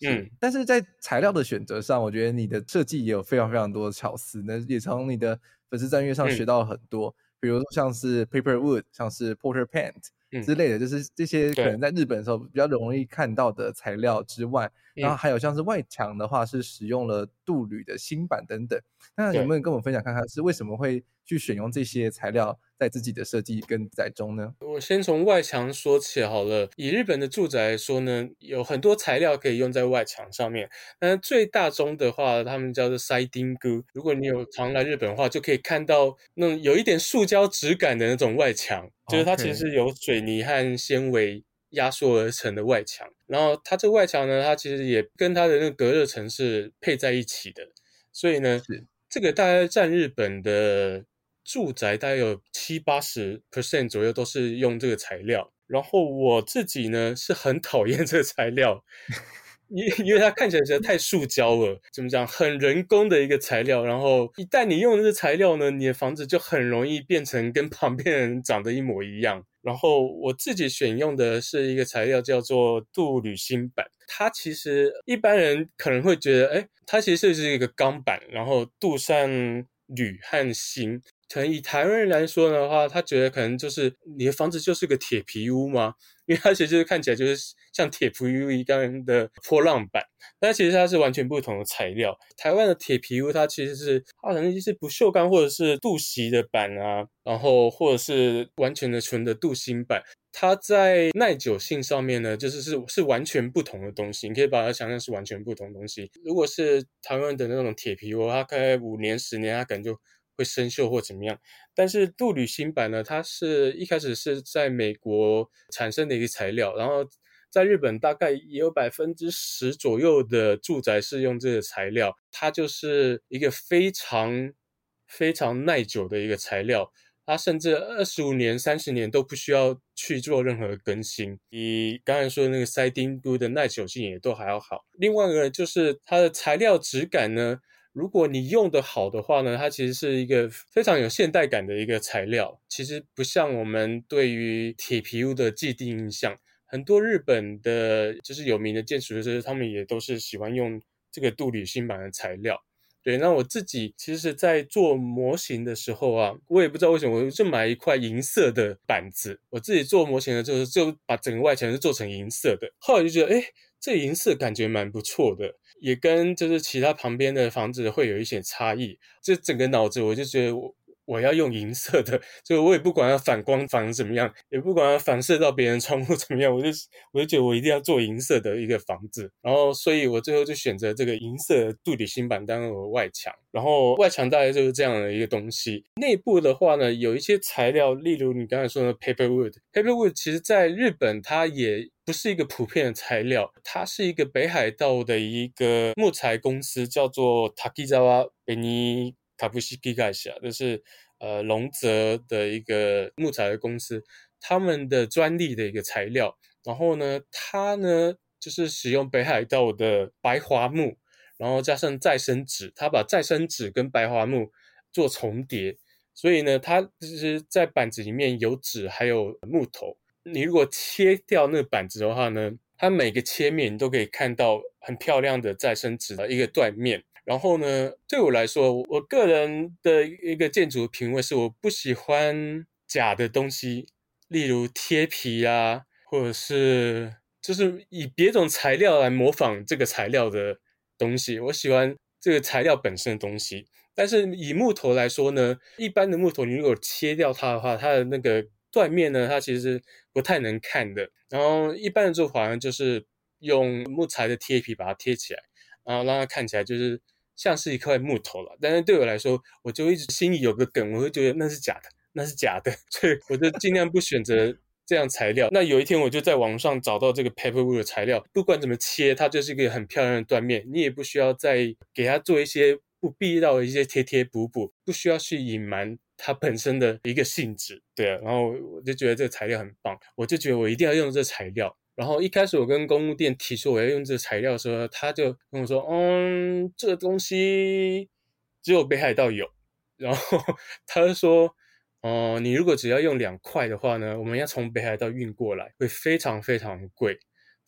嗯， 但是在材料的选择上，我觉得你的设计也有非常非常多的巧思，那也从你的粉丝专页上学嗯到了很多，比如像是 paper wood， 像是 porter paint 嗯， 之类的，就是这些可对， 能在日本的时候比较容易看到的材料之外，然后嗯， 还有像是外墙的话是使用了镀铝的锌板等等。那有对。 没有跟我们分享看看是为什么会去选用这些材料在自己的设计跟载中呢？ 我先从外墙说起好了。以日本的住宅来说呢，有很多材料可以用在外墙上面。那最大宗的话，他们叫做 siding glue。如果你有常来日本的话，就可以看到那种有一点塑胶质感的那种外墙，就是它其实 OK， 是由水泥和纤维压缩而成的外墙。然后它这个外墙呢，它其实也跟它的那个隔热层是配在一起的。所以呢， 是这个大概占日本的住宅大概有七八十 percent 左右都是用这个材料。然后我自己呢是很讨厌这个材料，因因为它看起来实在太塑胶了，怎么讲，很人工的一个材料。然后一旦你用这个材料呢，你的房子就很容易变成跟旁边人长得一模一样。然后我自己选用的是一个材料叫做镀铝锌板，它其实一般人可能会觉得，哎，它其实是一个钢板，然后镀上铝和锌。可能以台湾人来说的话，他觉得可能就是你的房子就是个铁皮屋吗？因为它其实就是看起来就是像铁皮屋一样的波浪板，但其实它是完全不同的材料。台湾的铁皮屋它其实是它可能是不锈钢或者是镀锡的板啊，然后或者是完全的纯的镀锌板。它在耐久性上面呢，就是是是完全不同的东西，你可以把它想象是完全不同的东西。如果是台湾的那种铁皮屋，它大概五年十年，它可能就会生锈或怎么样。但是镀铝锌板呢，它是一开始是在美国产生的一个材料，然后在日本大概也有百分之十左右的住宅是用这个材料，它就是一个非常非常耐久的一个材料。它甚至二十五年、三十年都不需要去做任何更新，比刚才说的那个 siding glue 的耐久性也都还要好。另外一个就是它的材料质感呢，如果你用得好的话呢，它其实是一个非常有现代感的一个材料。其实不像我们对于铁皮屋的既定印象，很多日本的就是有名的建筑师，他们也都是喜欢用这个镀铝锌板的材料。对，那我自己其实是在做模型的时候啊，我也不知道为什么，我就买一块银色的板子。我自己做模型的时候，就把整个外墙是做成银色的。后来就觉得，哎，这银色感觉蛮不错的，也跟就是其他旁边的房子会有一些差异。这整个脑子我就觉得我我要用银色的，所以我也不管它反光反怎么样，也不管它反射到别人窗户怎么样，我就我就觉得我一定要做银色的一个房子。然后所以我最后就选择这个银色的镀铝锌板当我的外墙。然后外墙大概就是这样的一个东西。内部的话呢，有一些材料，例如你刚才说的 paper wood。paper wood 其实在日本它也不是一个普遍的材料，它是一个北海道的一个木材公司，叫做 Takizawa Beni Kabushiki Gaisha， 就是呃龙泽的一个木材的公司，他们的专利的一个材料。然后呢，它呢就是使用北海道的白桦木，然后加上再生纸，它把再生纸跟白桦木做重叠，所以呢，它就是在板子里面有纸还有木头。你如果切掉那个板子的话呢，它每个切面你都可以看到很漂亮的再生纸的一个断面。然后呢，对我来说，我个人的一个建筑品味是我不喜欢假的东西，例如贴皮啊，或者是就是以别种材料来模仿这个材料的东西，我喜欢这个材料本身的东西。但是以木头来说呢，一般的木头你如果切掉它的话，它的那个断面呢，它其实不太能看的。然后一般的做法呢，就是用木材的贴皮把它贴起来，然后让它看起来就是像是一块木头了。但是对我来说，我就一直心里有个梗，我会觉得那是假的，那是假的，所以我就尽量不选择这样材料。那有一天我就在网上找到这个 paperwood 的材料，不管怎么切，它就是一个很漂亮的断面，你也不需要再给它做一些不必要的一些贴贴补补，不需要去隐瞒它本身的一个性质。对啊，然后我就觉得这个材料很棒，我就觉得我一定要用这材料。然后一开始我跟公务店提出我要用这个材料的时候，他就跟我说，嗯，这个东西只有北海道有。然后他就说，哦、呃，你如果只要用两块的话呢，我们要从北海道运过来，会非常非常贵。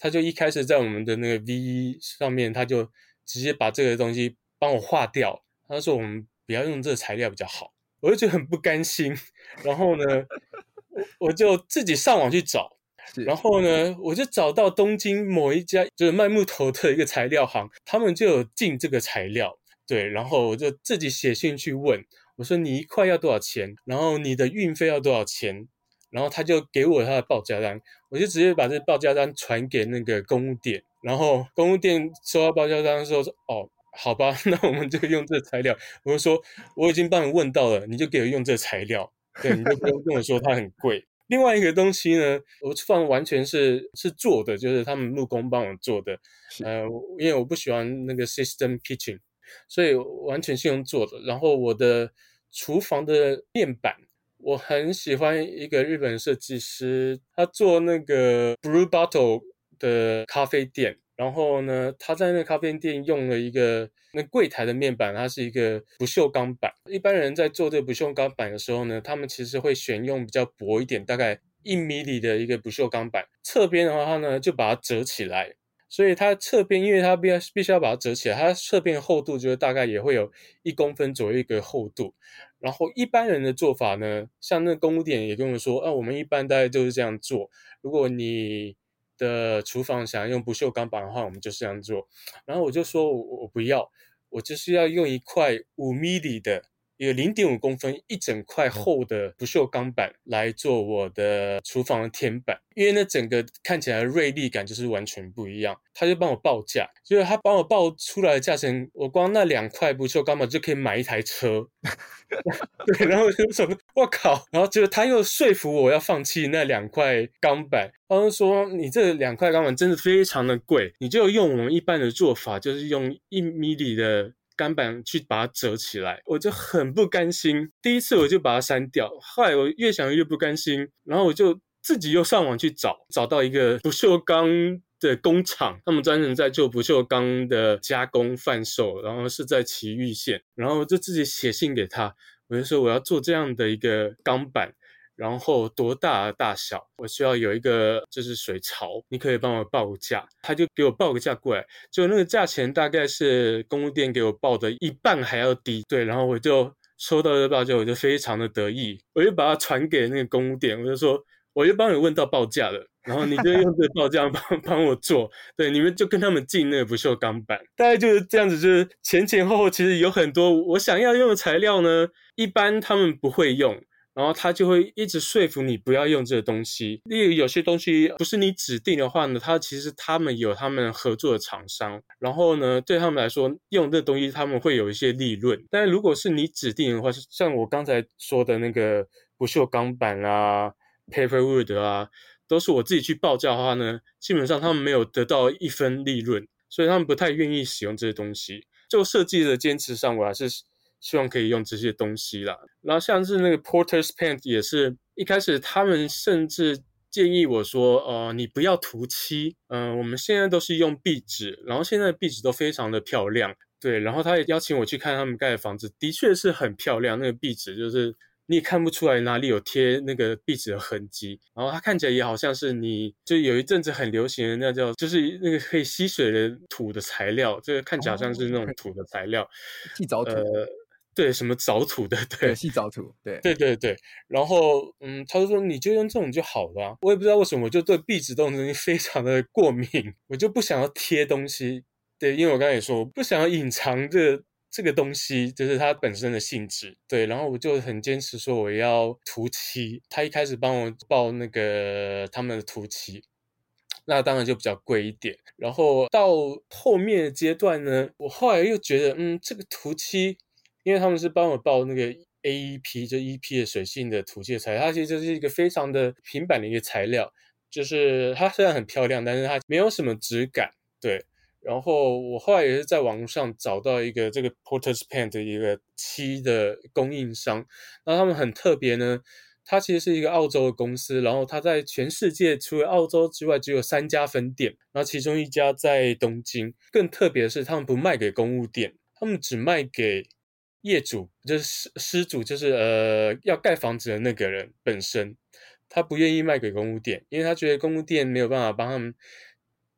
他就一开始在我们的那个 V 一 上面，他就直接把这个东西帮我划掉，他说我们不要用这个材料比较好，我就觉得很不甘心，然后呢，我我就自己上网去找，然后呢，我就找到东京某一家就是卖木头的一个材料行，他们就有进这个材料，对，然后我就自己写信去问，我说你一块要多少钱，然后你的运费要多少钱，然后他就给我他的报价单，我就直接把这报价单传给那个公务店，然后公务店收到报价单的时候说，哦，好吧，那我们就用这材料，我就说我已经帮你问到了，你就给我用这材料，对，你就不用跟我说它很贵。另外一个东西呢，我放完全是是做的，就是他们木工帮我做的，呃，因为我不喜欢那个 system kitchen， 所以完全是用做的。然后我的厨房的面板，我很喜欢一个日本设计师，他做那个 Blue Bottle 的咖啡店。然后呢，他在那个咖啡店用了一个那柜台的面板，它是一个不锈钢板。一般人在做这个不锈钢板的时候呢，他们其实会选用比较薄一点，大概一米米的一个不锈钢板。侧边的话呢，就把它折起来。所以它侧边，因为它必要必须要把它折起来，它侧边的厚度就是大概也会有一公分左右一个厚度。然后一般人的做法呢，像那公务店也跟我说，啊，我们一般大概就是这样做。如果你的厨房想要用不锈钢板的话，我们就是这样做。然后我就说我我不要，我就是要用一块五米米的一个 零点五公分一整块厚的不锈钢板来做我的厨房的天板，因为那整个看起来的锐利感就是完全不一样。他就帮我报价，就是他帮我报出来的价钱，我光那两块不锈钢板就可以买一台车。对，然后我就说我靠，然后结果他又说服我要放弃那两块钢板，他就说你这两块钢板真的非常的贵，你就用我们一般的做法，就是用一米米的钢板去把它折起来。我就很不甘心，第一次我就把它删掉，后来我越想越不甘心，然后我就自己又上网去找，找到一个不锈钢的工厂，他们专门在做不锈钢的加工贩售，然后是在埼玉县，然后就自己写信给他，我就说我要做这样的一个钢板，然后多大的大小，我需要有一个就是水槽，你可以帮我报个价。他就给我报个价过来，就那个价钱大概是公务店给我报的一半还要低，对，然后我就收到这报价，我就非常的得意，我就把它传给那个公务店，我就说我就帮你问到报价了，然后你就用这个报价帮帮我做，对，你们就跟他们进那个不锈钢板，大概就是这样子，就是前前后后其实有很多我想要用的材料呢，一般他们不会用。然后他就会一直说服你不要用这个东西，例如有些东西不是你指定的话呢，他其实他们有他们合作的厂商，然后呢对他们来说用这东西他们会有一些利润，但如果是你指定的话，像我刚才说的那个不锈钢板啊 paperwood 啊，都是我自己去报价的话呢，基本上他们没有得到一分利润，所以他们不太愿意使用这些东西。就设计的坚持上，我还是希望可以用这些东西啦。然后像是那个 Porter's Paint 也是一开始他们甚至建议我说呃，你不要涂漆，嗯、呃，我们现在都是用壁纸，然后现在的壁纸都非常的漂亮，对，然后他也邀请我去看他们盖的房子，的确是很漂亮，那个壁纸就是你也看不出来哪里有贴那个壁纸的痕迹，然后它看起来也好像是你就有一阵子很流行的那叫就是那个可以吸水的土的材料，这个看起来好像是那种土的材料， 细藻土， 呃，对，什么藻土的，对， 对，细藻土，对， 对对对，然后嗯，他就说你就用这种就好了啊，我也不知道为什么，我就对壁纸这种东西非常的过敏，我就不想要贴东西，对，因为我刚才也说，我不想要隐藏这个这个东西，就是它本身的性质，对，然后我就很坚持说我要涂漆，他一开始帮我报那个他们的涂漆，那当然就比较贵一点，然后到后面的阶段呢，我后来又觉得嗯，这个涂漆，因为他们是帮我报那个 A E P 就 E P 的水性的涂漆材料，它其实就是一个非常的平板的一个材料，就是它虽然很漂亮，但是它没有什么质感，对。然后我后来也是在网络上找到一个这个 Porter's Paint 的一个漆的供应商，那他们很特别呢，它其实是一个澳洲的公司，然后它在全世界除了澳洲之外只有三家分店，然后其中一家在东京，更特别的是他们不卖给公务店，他们只卖给业主，就是失主，就是呃要盖房子的那个人本身，他不愿意卖给公务店，因为他觉得公务店没有办法帮他们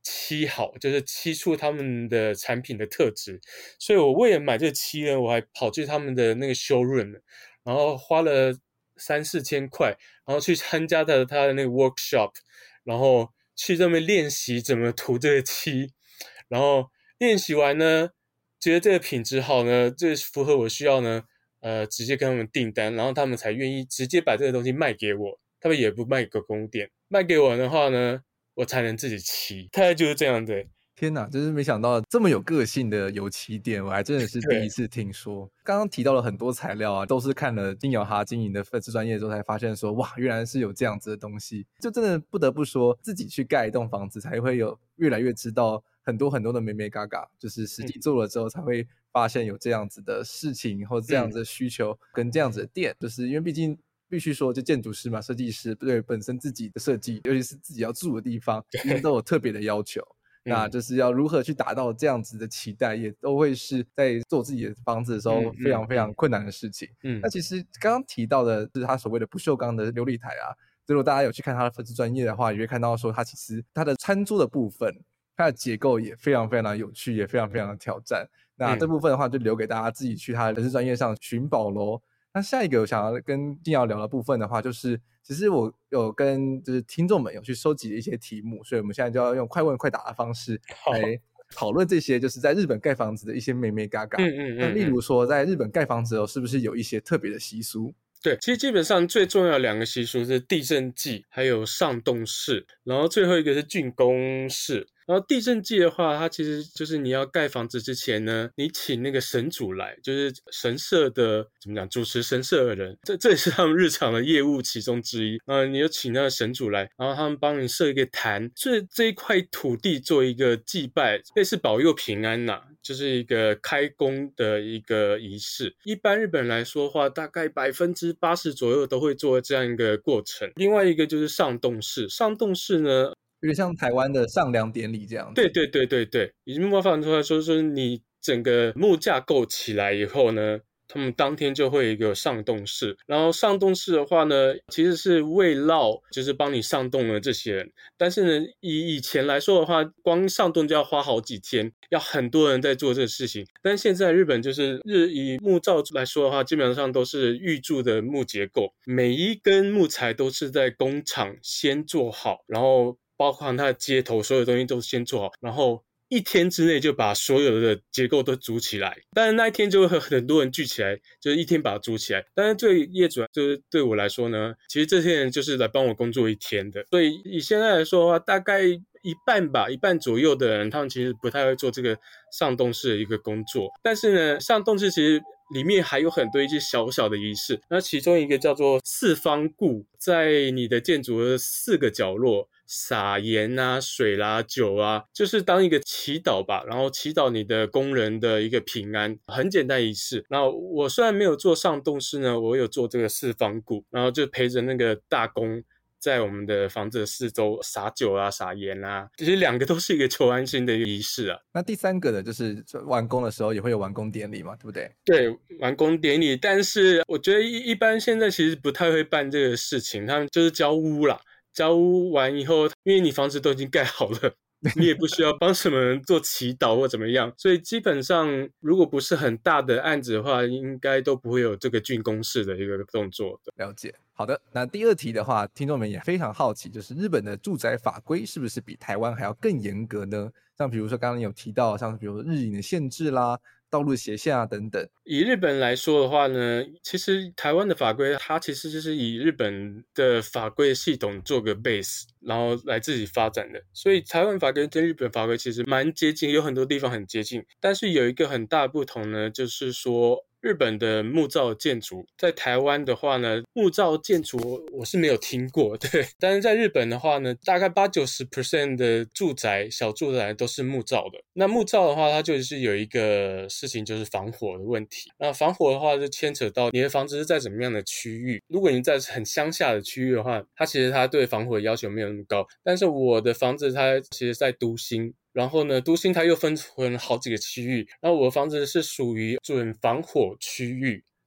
漆好，就是漆出他们的产品的特质。所以我为了买这漆呢，我还跑去他们的那个 showroom， 然后花了三四千块，然后去参加的他的那个 workshop， 然后去这边练习怎么涂这个漆，然后练习完呢，觉得这个品质好呢，这符合我需要呢，呃，直接跟他们订单，然后他们才愿意直接把这个东西卖给我，他们也不卖给供店，卖给我的话呢，我才能自己漆，大概就是这样的。 天哪，真是没想到这么有个性的油漆店，我还真的是第一次听说。刚刚提到了很多材料啊，都是看了金瑶哈经营的粉丝专页之后才发现说，哇，原来是有这样子的东西。就真的不得不说，自己去盖一栋房子才会有越来越知道很多很多的眉眉嘎嘎，就是实际做了之后才会发现有这样子的事情或这样子的需求跟这样子的店，就是因为毕竟必须说，就建筑师嘛，设计师对本身自己的设计，尤其是自己要住的地方，一定都有特别的要求。那就是要如何去达到这样子的期待，也都会是在做自己的房子的时候非常非常困难的事情。嗯，那其实刚刚提到的是他所谓的不锈钢的琉璃台啊，如果大家有去看他的粉丝专页的话，也会看到说他其实他的餐桌的部分，它的结构也非常非常的有趣，也非常非常的挑战。那这部分的话，就留给大家自己去他的粉丝专页上寻宝咯。那下一个我想要跟金瑶聊的部分的话，就是其实我有跟就是听众们有去收集一些题目，所以我们现在就要用快问快答的方式来讨论这些就是在日本盖房子的一些眉眉嘎嘎。嗯嗯嗯。那例如说，在日本盖房子哦，是不是有一些特别的习俗？ 对，其实基本上最重要的两个习俗是地震祭还有上洞式，然后最后一个是竣工式。然后地震祭的话，它其实就是你要盖房子之前呢，你请那个神主来，就是神社的怎么讲，主持神社的人，这这也是他们日常的业务其中之一。呃，你就请那个神主来，然后他们帮你设一个坛，这这一块土地做一个祭拜，类似保佑平安呐、啊，就是一个开工的一个仪式。一般日本人来说的话，大概百分之八十左右都会做这样一个过程。另外一个就是上洞式，上洞式呢， 有点像台湾的上梁典礼这样子。 对对对对对，以木法出来说，说你整个木架构起来以后呢，他们当天就会有一个上洞式。然后上洞式的话呢，其实是慰劳，就是帮你上洞的这些人。但是呢，以以前来说的话，光上洞就要花好几天，要很多人在做这个事情。但现在日本就是日以木造来说的话，基本上都是预铸的木结构，每一根木材都是在工厂先做好，然后包括它的接头，所有东西都先做好，然后一天之内就把所有的结构都组起来。但是那一天就会很多人聚起来，就是一天把它组起来。但是对业主，就是对我来说呢，其实这些人就是来帮我工作一天的。所以以现在来说的话，大概一半吧，一半左右的人，他们其实不太会做这个上洞式的一个工作。但是呢，上洞式其实里面还有很多一些小小的仪式。那其中一个叫做四方固，在你的建筑的四个角落撒盐啊、水啦、啊、酒啊，就是当一个祈祷吧，然后祈祷你的工人的一个平安，很简单仪式。然后我虽然没有做上洞式呢，我有做这个四方固，然后就陪着那个大工在我们的房子的四周撒酒啊、撒盐啊，其实两个都是一个求安心的一个仪式啊。 那第三个呢，就是完工的时候也会有完工典礼嘛，对不对？ 对，完工典礼，但是我觉得一一般现在其实不太会办这个事情，他们就是交屋啦。交屋完以后，因为你房子都已经盖好了，你也不需要帮什么人做祈祷或怎么样，所以基本上如果不是很大的案子的话，应该都不会有这个竣工式的一个动作的。 了解。好的，那第二题的话，听众们也非常好奇，就是日本的住宅法规是不是比台湾还要更严格呢？像比如说刚刚有提到，像比如日影的限制啦、道路斜线啊等等。 以日本来说的话呢，其实台湾的法规它其实就是以日本的法规系统做个 base， 然后来自己发展的，所以台湾法规跟日本法规其实蛮接近，有很多地方很接近。但是有一个很大的不同呢，就是说日本的木造建筑，在台湾的话呢，木造建筑我是没有听过，对。但是在日本的话呢，大概八九十 percent 的住宅、小住宅都是木造的。那木造的话，它就是有一个事情，就是防火的问题。那防火的话，就牵扯到你的房子是在怎么样的区域。如果你在很乡下的区域的话，它其实它对防火的要求没有那么高。但是我的房子它其实在都心。然后呢，都心它又分成好几个区域，然后我的房子是属于准防火区域，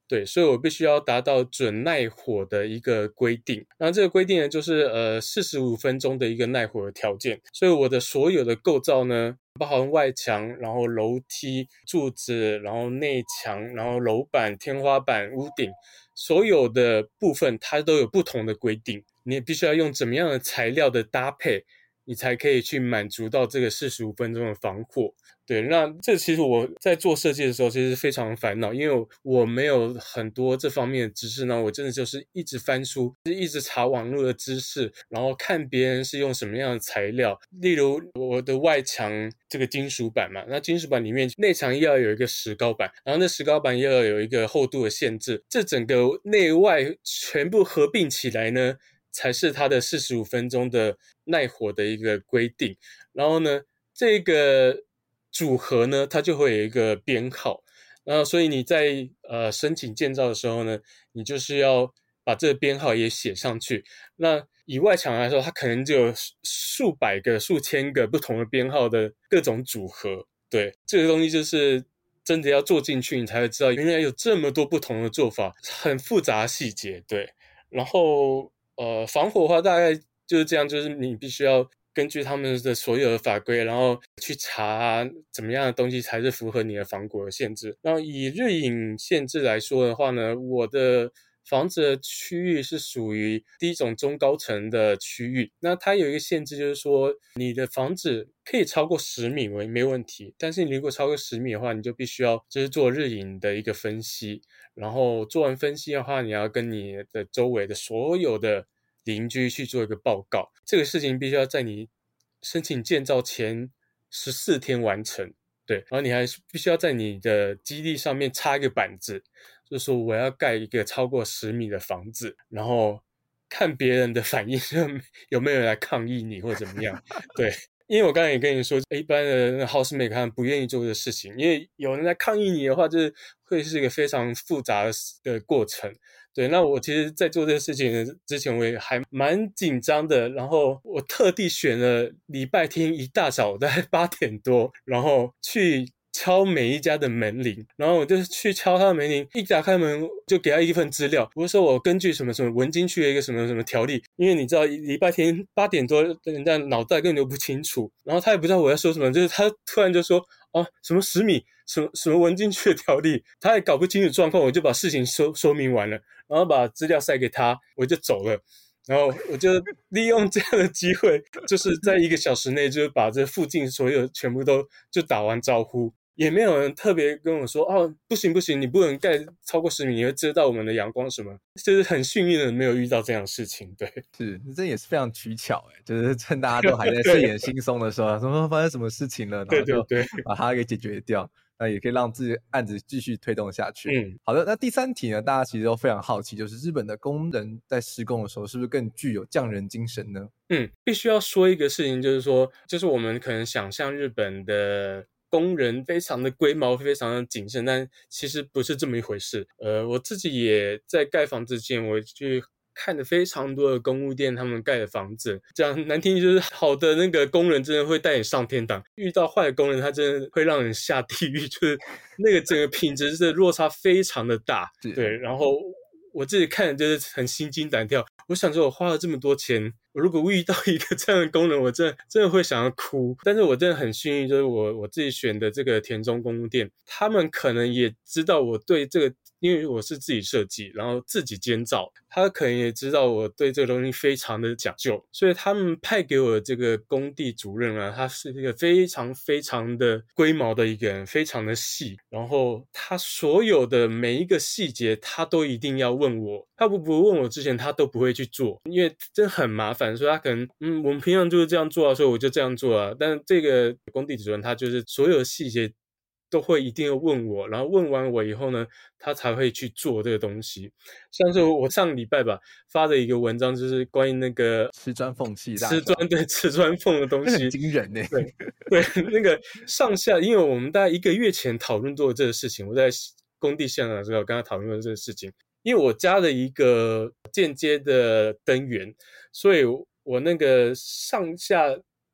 对，所以我必须要达到准耐火的一个规定。那这个规定呢，就是呃四十五分钟的一个耐火的条件。所以我的所有的构造呢，包含外墙，然后楼梯、柱子，然后内墙，然后楼板、天花板、屋顶，所有的部分它都有不同的规定。你也必须要用怎么样的材料的搭配，你才可以去满足到这个四十五分钟的防火。对，那这其实我在做设计的时候其实非常烦恼，因为我没有很多这方面的知识呢，我真的就是一直翻书，一直查网络的知识，然后看别人是用什么样的材料。例如我的外墙这个金属板嘛，那金属板里面内墙要有一个石膏板，然后那石膏板又要有一个厚度的限制，这整个内外全部合并起来呢，才是它的四十五分钟的耐火的一个规定。然后呢，这个组合呢，它就会有一个编号。然后所以你在呃申请建造的时候呢，你就是要把这个编号也写上去。那以外墙来说，它可能就有数百个、数千个不同的编号的各种组合。对，这个东西就是真的要做进去，你才会知道原来有这么多不同的做法，很复杂的细节。对，然后呃防火的话大概就是这样，就是你必须要根据他们的所有的法规，然后去查怎么样的东西才是符合你的防火的限制。然后以日影限制来说的话呢，我的房子的区域是属于第一种中高层的区域，那它有一个限制，就是说你的房子可以超过十米没问题，但是你如果超过十米的话，你就必须要就是做日影的一个分析，然后做完分析的话，你要跟你的周围的所有的邻居去做一个报告，这个事情必须要在你申请建造前十四天完成。对，然后你还必须要在你的基地上面插一个板子，就是说我要盖一个超过十米的房子，然后看别人的反应有没有人来抗议你或怎么样。对，因为我刚才也跟你说，一般的 housemaker 他们不愿意做这个事情，因为有人来抗议你的话，就是会是一个非常复杂的过程。对，那我其实在做这个事情之前，我也还蛮紧张的，然后我特地选了礼拜天一大早大概八点多，然后去敲每一家的门铃，然后我就去敲他的门铃，一打开门就给他一份资料，我就说我根据什么什么文经区的一个什么什么条例，因为你知道礼拜天八点多人家脑袋根本就不清楚，然后他也不知道我要说什么，就是他突然就说哦什么十米什么什么文经区的条例，他也搞不清楚状况，我就把事情说说明完了，然后把资料塞给他，我就走了。然后我就利用这样的机会，就是在一个小时内就把这附近所有全部都就打完招呼，也没有人特别跟我说哦不行不行，你不能盖超过十米，你会遮到我们的阳光什么，就是很幸运的没有遇到这样的事情。对， 是，这也是非常取巧哎，就是趁大家都还在睡眼惺忪的时候，什么发生什么事情了，然后就把它给解决掉。那也可以让自己案子继续推动下去。嗯，好的。那第三题呢，大家其实都非常好奇，就是日本的工人在施工的时候，是不是更具有匠人精神呢？ 嗯，必须要说一个事情，就是说，就是我们可能想象日本的工人非常的龟毛，非常的谨慎，但其实不是这么一回事。呃，我自己也在盖房子之前，我去看了非常多的公务店他们盖的房子，讲难听就是好的那个工人真的会带你上天堂，遇到坏的工人他真的会让人下地狱，就是那个整个品质的落差非常的大。对，然后我自己看的就是很心惊胆跳，我想说我花了这么多钱，我如果遇到一个这样的工人，我真的真的会想要哭。但是我真的很幸运，就是我我自己选的这个田中公务店，他们可能也知道我对这个，因为我是自己设计然后自己监造，他可能也知道我对这个东西非常的讲究，所以他们派给我的这个工地主任啊，他是一个非常非常的龟毛的一个人，非常的细，然后他所有的每一个细节他都一定要问我，他不不问我之前他都不会去做，因为真的很麻烦，所以他可能嗯我们平常就是这样做啊，所以我就这样做啊，但是这个工地主任他就是所有的细节都会一定要问我，然后问完我以后呢，他才会去做这个东西。像是我上礼拜吧发的一个文章，就是关于那个瓷砖缝隙大瓷砖对瓷砖缝的东西， 很惊人耶。 对对，那个上下，因为我们大概一个月前讨论过这个事情，我在工地现场的时候跟他讨论过这个事情。因为我加了一个间接的灯源，所以我那个上下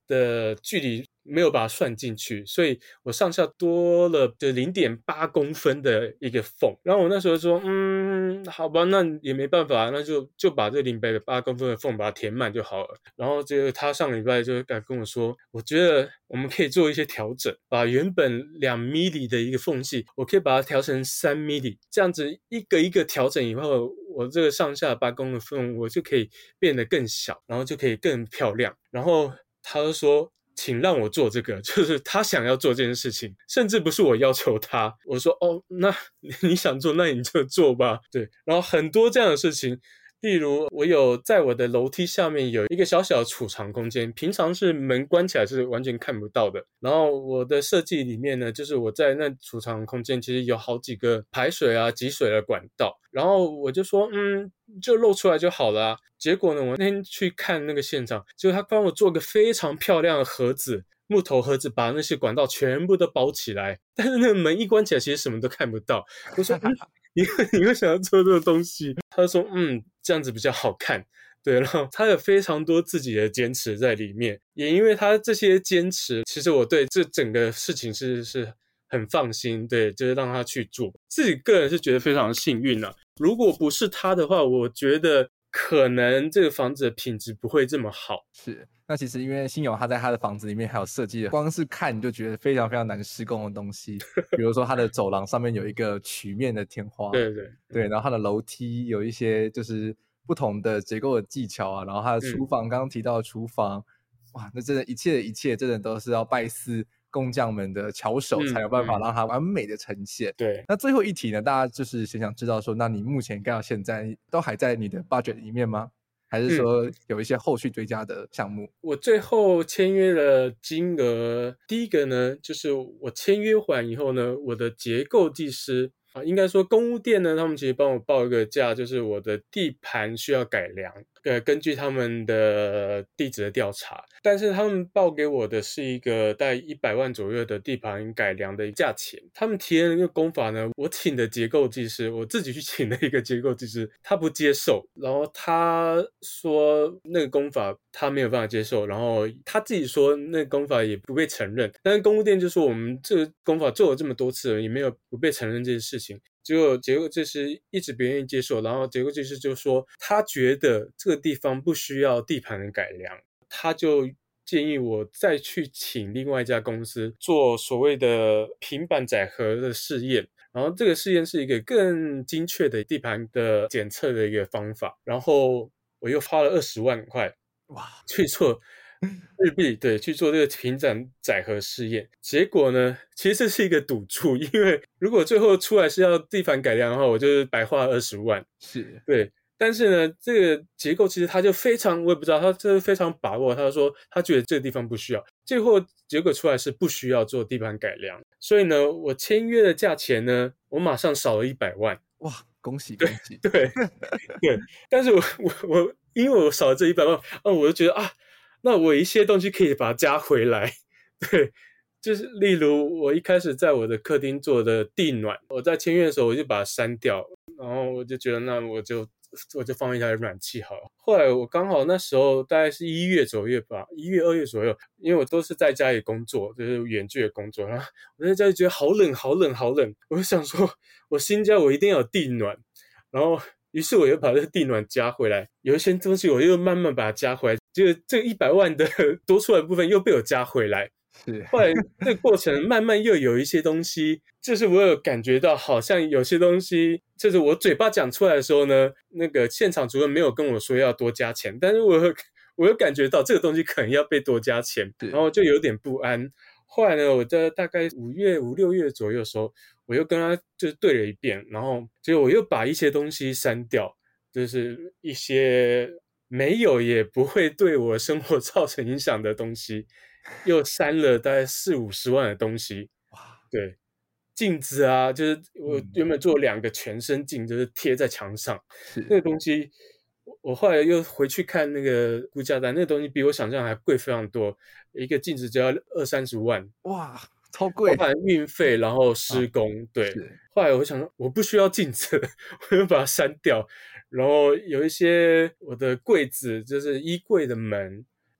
的距离没有把它算进去，所以我上下多了就 零点八公分的一个缝。然后我那时候说嗯好吧，那也没办法，那就就把这 零点八公分的缝把它填满就好了。然后这个他上礼拜就敢跟我说，我觉得我们可以做一些调整，把原本两毫米的一个缝隙，我可以把它调成三毫米，这样子一个一个调整以后，我这个上下八公的缝我就可以变得更小，然后就可以更漂亮。然后他就说请让我做这个，就是他想要做这件事情，甚至不是我要求他。我说哦，那你想做那你就做吧。对，然后很多这样的事情，例如我有在我的楼梯下面有一个小小的储藏空间，平常是门关起来是完全看不到的。然后我的设计里面呢，就是我在那储藏空间其实有好几个排水啊集水的管道，然后我就说嗯就露出来就好了啊。结果呢，我那天去看那个现场，结果他帮我做个非常漂亮的盒子，木头盒子，把那些管道全部都包起来，但是那个门一关起来其实什么都看不到。我说嗯你你为什么要做这个东西？他说嗯这样子比较好看。对，然后他有非常多自己的坚持在里面，也因为他这些坚持，其实我对这整个事情是是很放心。对，就是让他去做，自己个人是觉得非常幸运啊。如果不是他的话，我觉得可能这个房子的品质不会这么好。 是，那其实因为新友他在他的房子里面还有设计的，光是看你就觉得非常非常难施工的东西，比如说他的走廊上面有一个曲面的天花， 对对对，然后他的楼梯有一些就是不同的结构的技巧啊，然后他的厨房、嗯、刚刚提到的厨房，哇，那真的一切的一切真的都是要拜师工匠们的巧手才有办法让它完美的呈现、嗯嗯、对，那最后一题呢，大家就是想想知道说，那你目前盖到现在都还在你的 budget 里面吗？还是说有一些后续追加的项目、嗯、 我最后签约的金额，第一个呢就是我签约完以后呢，我的结构技师啊，应该说公务店呢，他们其实帮我报一个价，就是我的地盘需要改良，呃，根据他们的地质的调查，但是他们报给我的是一个大概一百万左右的地盘改良的价钱。他们提的那个工法呢，我请的结构技师，我自己去请的一个结构技师，他不接受，然后他说那个工法他没有办法接受，然后他自己说那个工法也不被承认，但是公务店就说我们这个工法做了这么多次了，也没有不被承认这件事情。结果结构技师一直不愿意接受，然后结构技师就说他觉得这个地方不需要地盘的改良，他就建议我再去请另外一家公司做所谓的平板载荷的试验，然后这个试验是一个更精确的地盘的检测的一个方法，然后我又花了二十万块哇去做日币，对，去做这个平板载荷试验。结果呢，其实这是一个赌注，因为如果最后出来是要地盘改良的话，我就是白花二十万。 是， 对。但是呢，这个结构其实他就非常，我也不知道，他这非常把握，他说他觉得这个地方不需要，最后结果出来是不需要做地盘改良，所以呢，我签约的价钱呢，我马上少了一百万。 哇，恭喜恭喜！ 对对对，但是我我我因为我少了这一百万，啊，我就觉得啊，那我一些东西可以把它加回来，对。就是例如我一开始在我的客厅做的地暖，我在签约的时候我就把它删掉，然后我就觉得那我就我就放一台暖气好了。后来我刚好那时候大概是一月左右吧，一月二月左右，因为我都是在家里工作，就是远距的工作，然后我在家里觉得好冷好冷好冷，我就想说我新家我一定要有地暖，然后于是我又把这个地暖加回来，有一些东西我又慢慢把它加回来，结果这一百万的多出来的部分又被我加回来。后来这个过程慢慢又有一些东西，就是我有感觉到好像有些东西，就是我嘴巴讲出来的时候呢，那个现场主任没有跟我说要多加钱，但是我有我有感觉到这个东西可能要被多加钱，然后就有点不安。后来呢，我在大概五月五六月左右的时候，我又跟他就是对了一遍，然后结果我又把一些东西删掉，就是一些没有也不会对我生活造成影响的东西，又删了大概四五十万的东西。哇，对，镜子啊，就是我原本做两个全身镜，就是贴在墙上，那个东西我后来又回去看那个估价单，那个东西比我想象还贵非常多，一个镜子只要二三十万， 哇，超贵， 包含运费，然后施工，啊、对。后来我想说，我不需要镜子，我就把它删掉。然后有一些我的柜子，就是衣柜的门，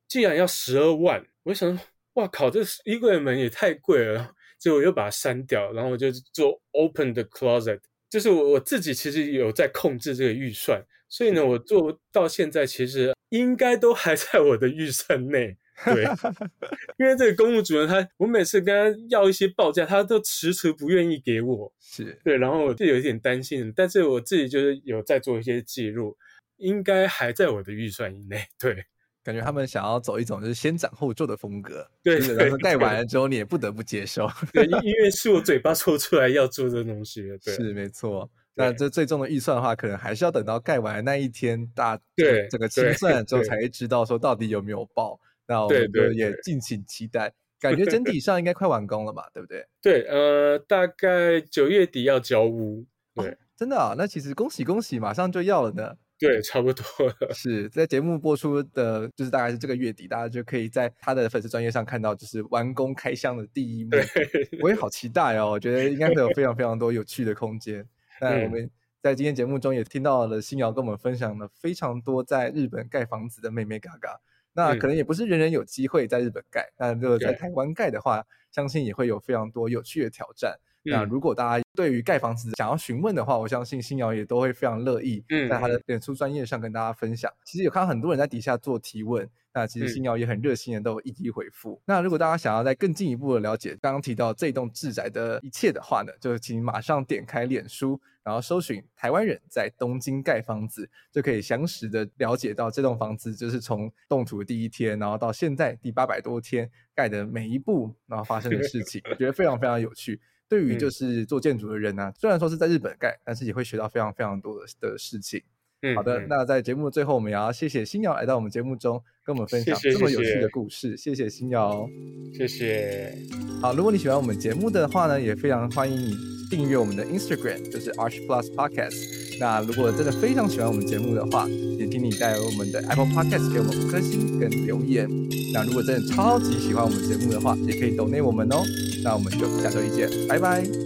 既然要十二万，我想说哇靠，这衣柜门也太贵了，所以我又把它删掉，然后我就做 open the closet， 就是我我自己其实有在控制这个预算，所以呢，我做到现在其实应该都还在我的预算内。对，因为这个公务主任他，我每次跟他要一些报价，他都迟迟不愿意给我。 是， 对，然后我就有一点担心，但是我自己就是有在做一些记录，应该还在我的预算以内。对， 感觉他们想要走一种就是先斩后奏的风格， 对， 就是然后盖完了之后你也不得不接受。 对，因为是我嘴巴说出来要做这东西的。对， 是没错。那这最终的预算的话，可能还是要等到盖完那一天，大家对整个清算之后才会知道说到底有没有报。那我们就也敬请期待。感觉整体上应该快完工了嘛，对不对？ 对，呃，大概九月底要交屋。对， 哦、真的啊，那其实恭喜恭喜，马上就要了呢。 对，差不多了。 是在节目播出的，就是大概是这个月底，大家就可以在他的粉丝专页上看到，就是完工开箱的第一幕。我也好期待哦，我觉得应该会有非常非常多有趣的空间。那我们在今天节目中也听到了新瑶跟我们分享了非常多在日本盖房子的妹妹嘎嘎。那可能也不是人人有机会在日本盖，那如果在台湾盖的话，相信也会有非常多有趣的挑战。那如果大家对于盖房子想要询问的话，我相信新瑶也都会非常乐意在他的脸书专页上跟大家分享。其实有看到很多人在底下做提问，那其实新瑶也很热心的都有一一回复。那如果大家想要再更进一步的了解刚刚提到这栋住宅的一切的话呢，就请马上点开脸书，然后搜寻台湾人在东京盖房子，就可以详实的了解到这栋房子就是从动土的第一天，然后到现在第八百多天盖的每一步，然后发生的事情，我觉得非常非常有趣。对于就是做建筑的人啊，虽然说是在日本盖，但是也会学到非常非常多 的, 的事情。好的，那在节目的最后，我们也要谢谢新瑶来到我们节目中，跟我们分享这么有趣的故事。谢谢新瑶， 谢谢。 好，如果你喜欢我们节目的话呢，也非常欢迎你订阅我们的 Instagram， 就是 Arch Plus Podcast。那如果真的非常喜欢我们节目的话，也请你在我们的 Apple Podcast 给我们五颗星跟留言。那如果真的超级喜欢我们节目的话，也可以 donate 我们哦。那我们就下周一见，拜拜。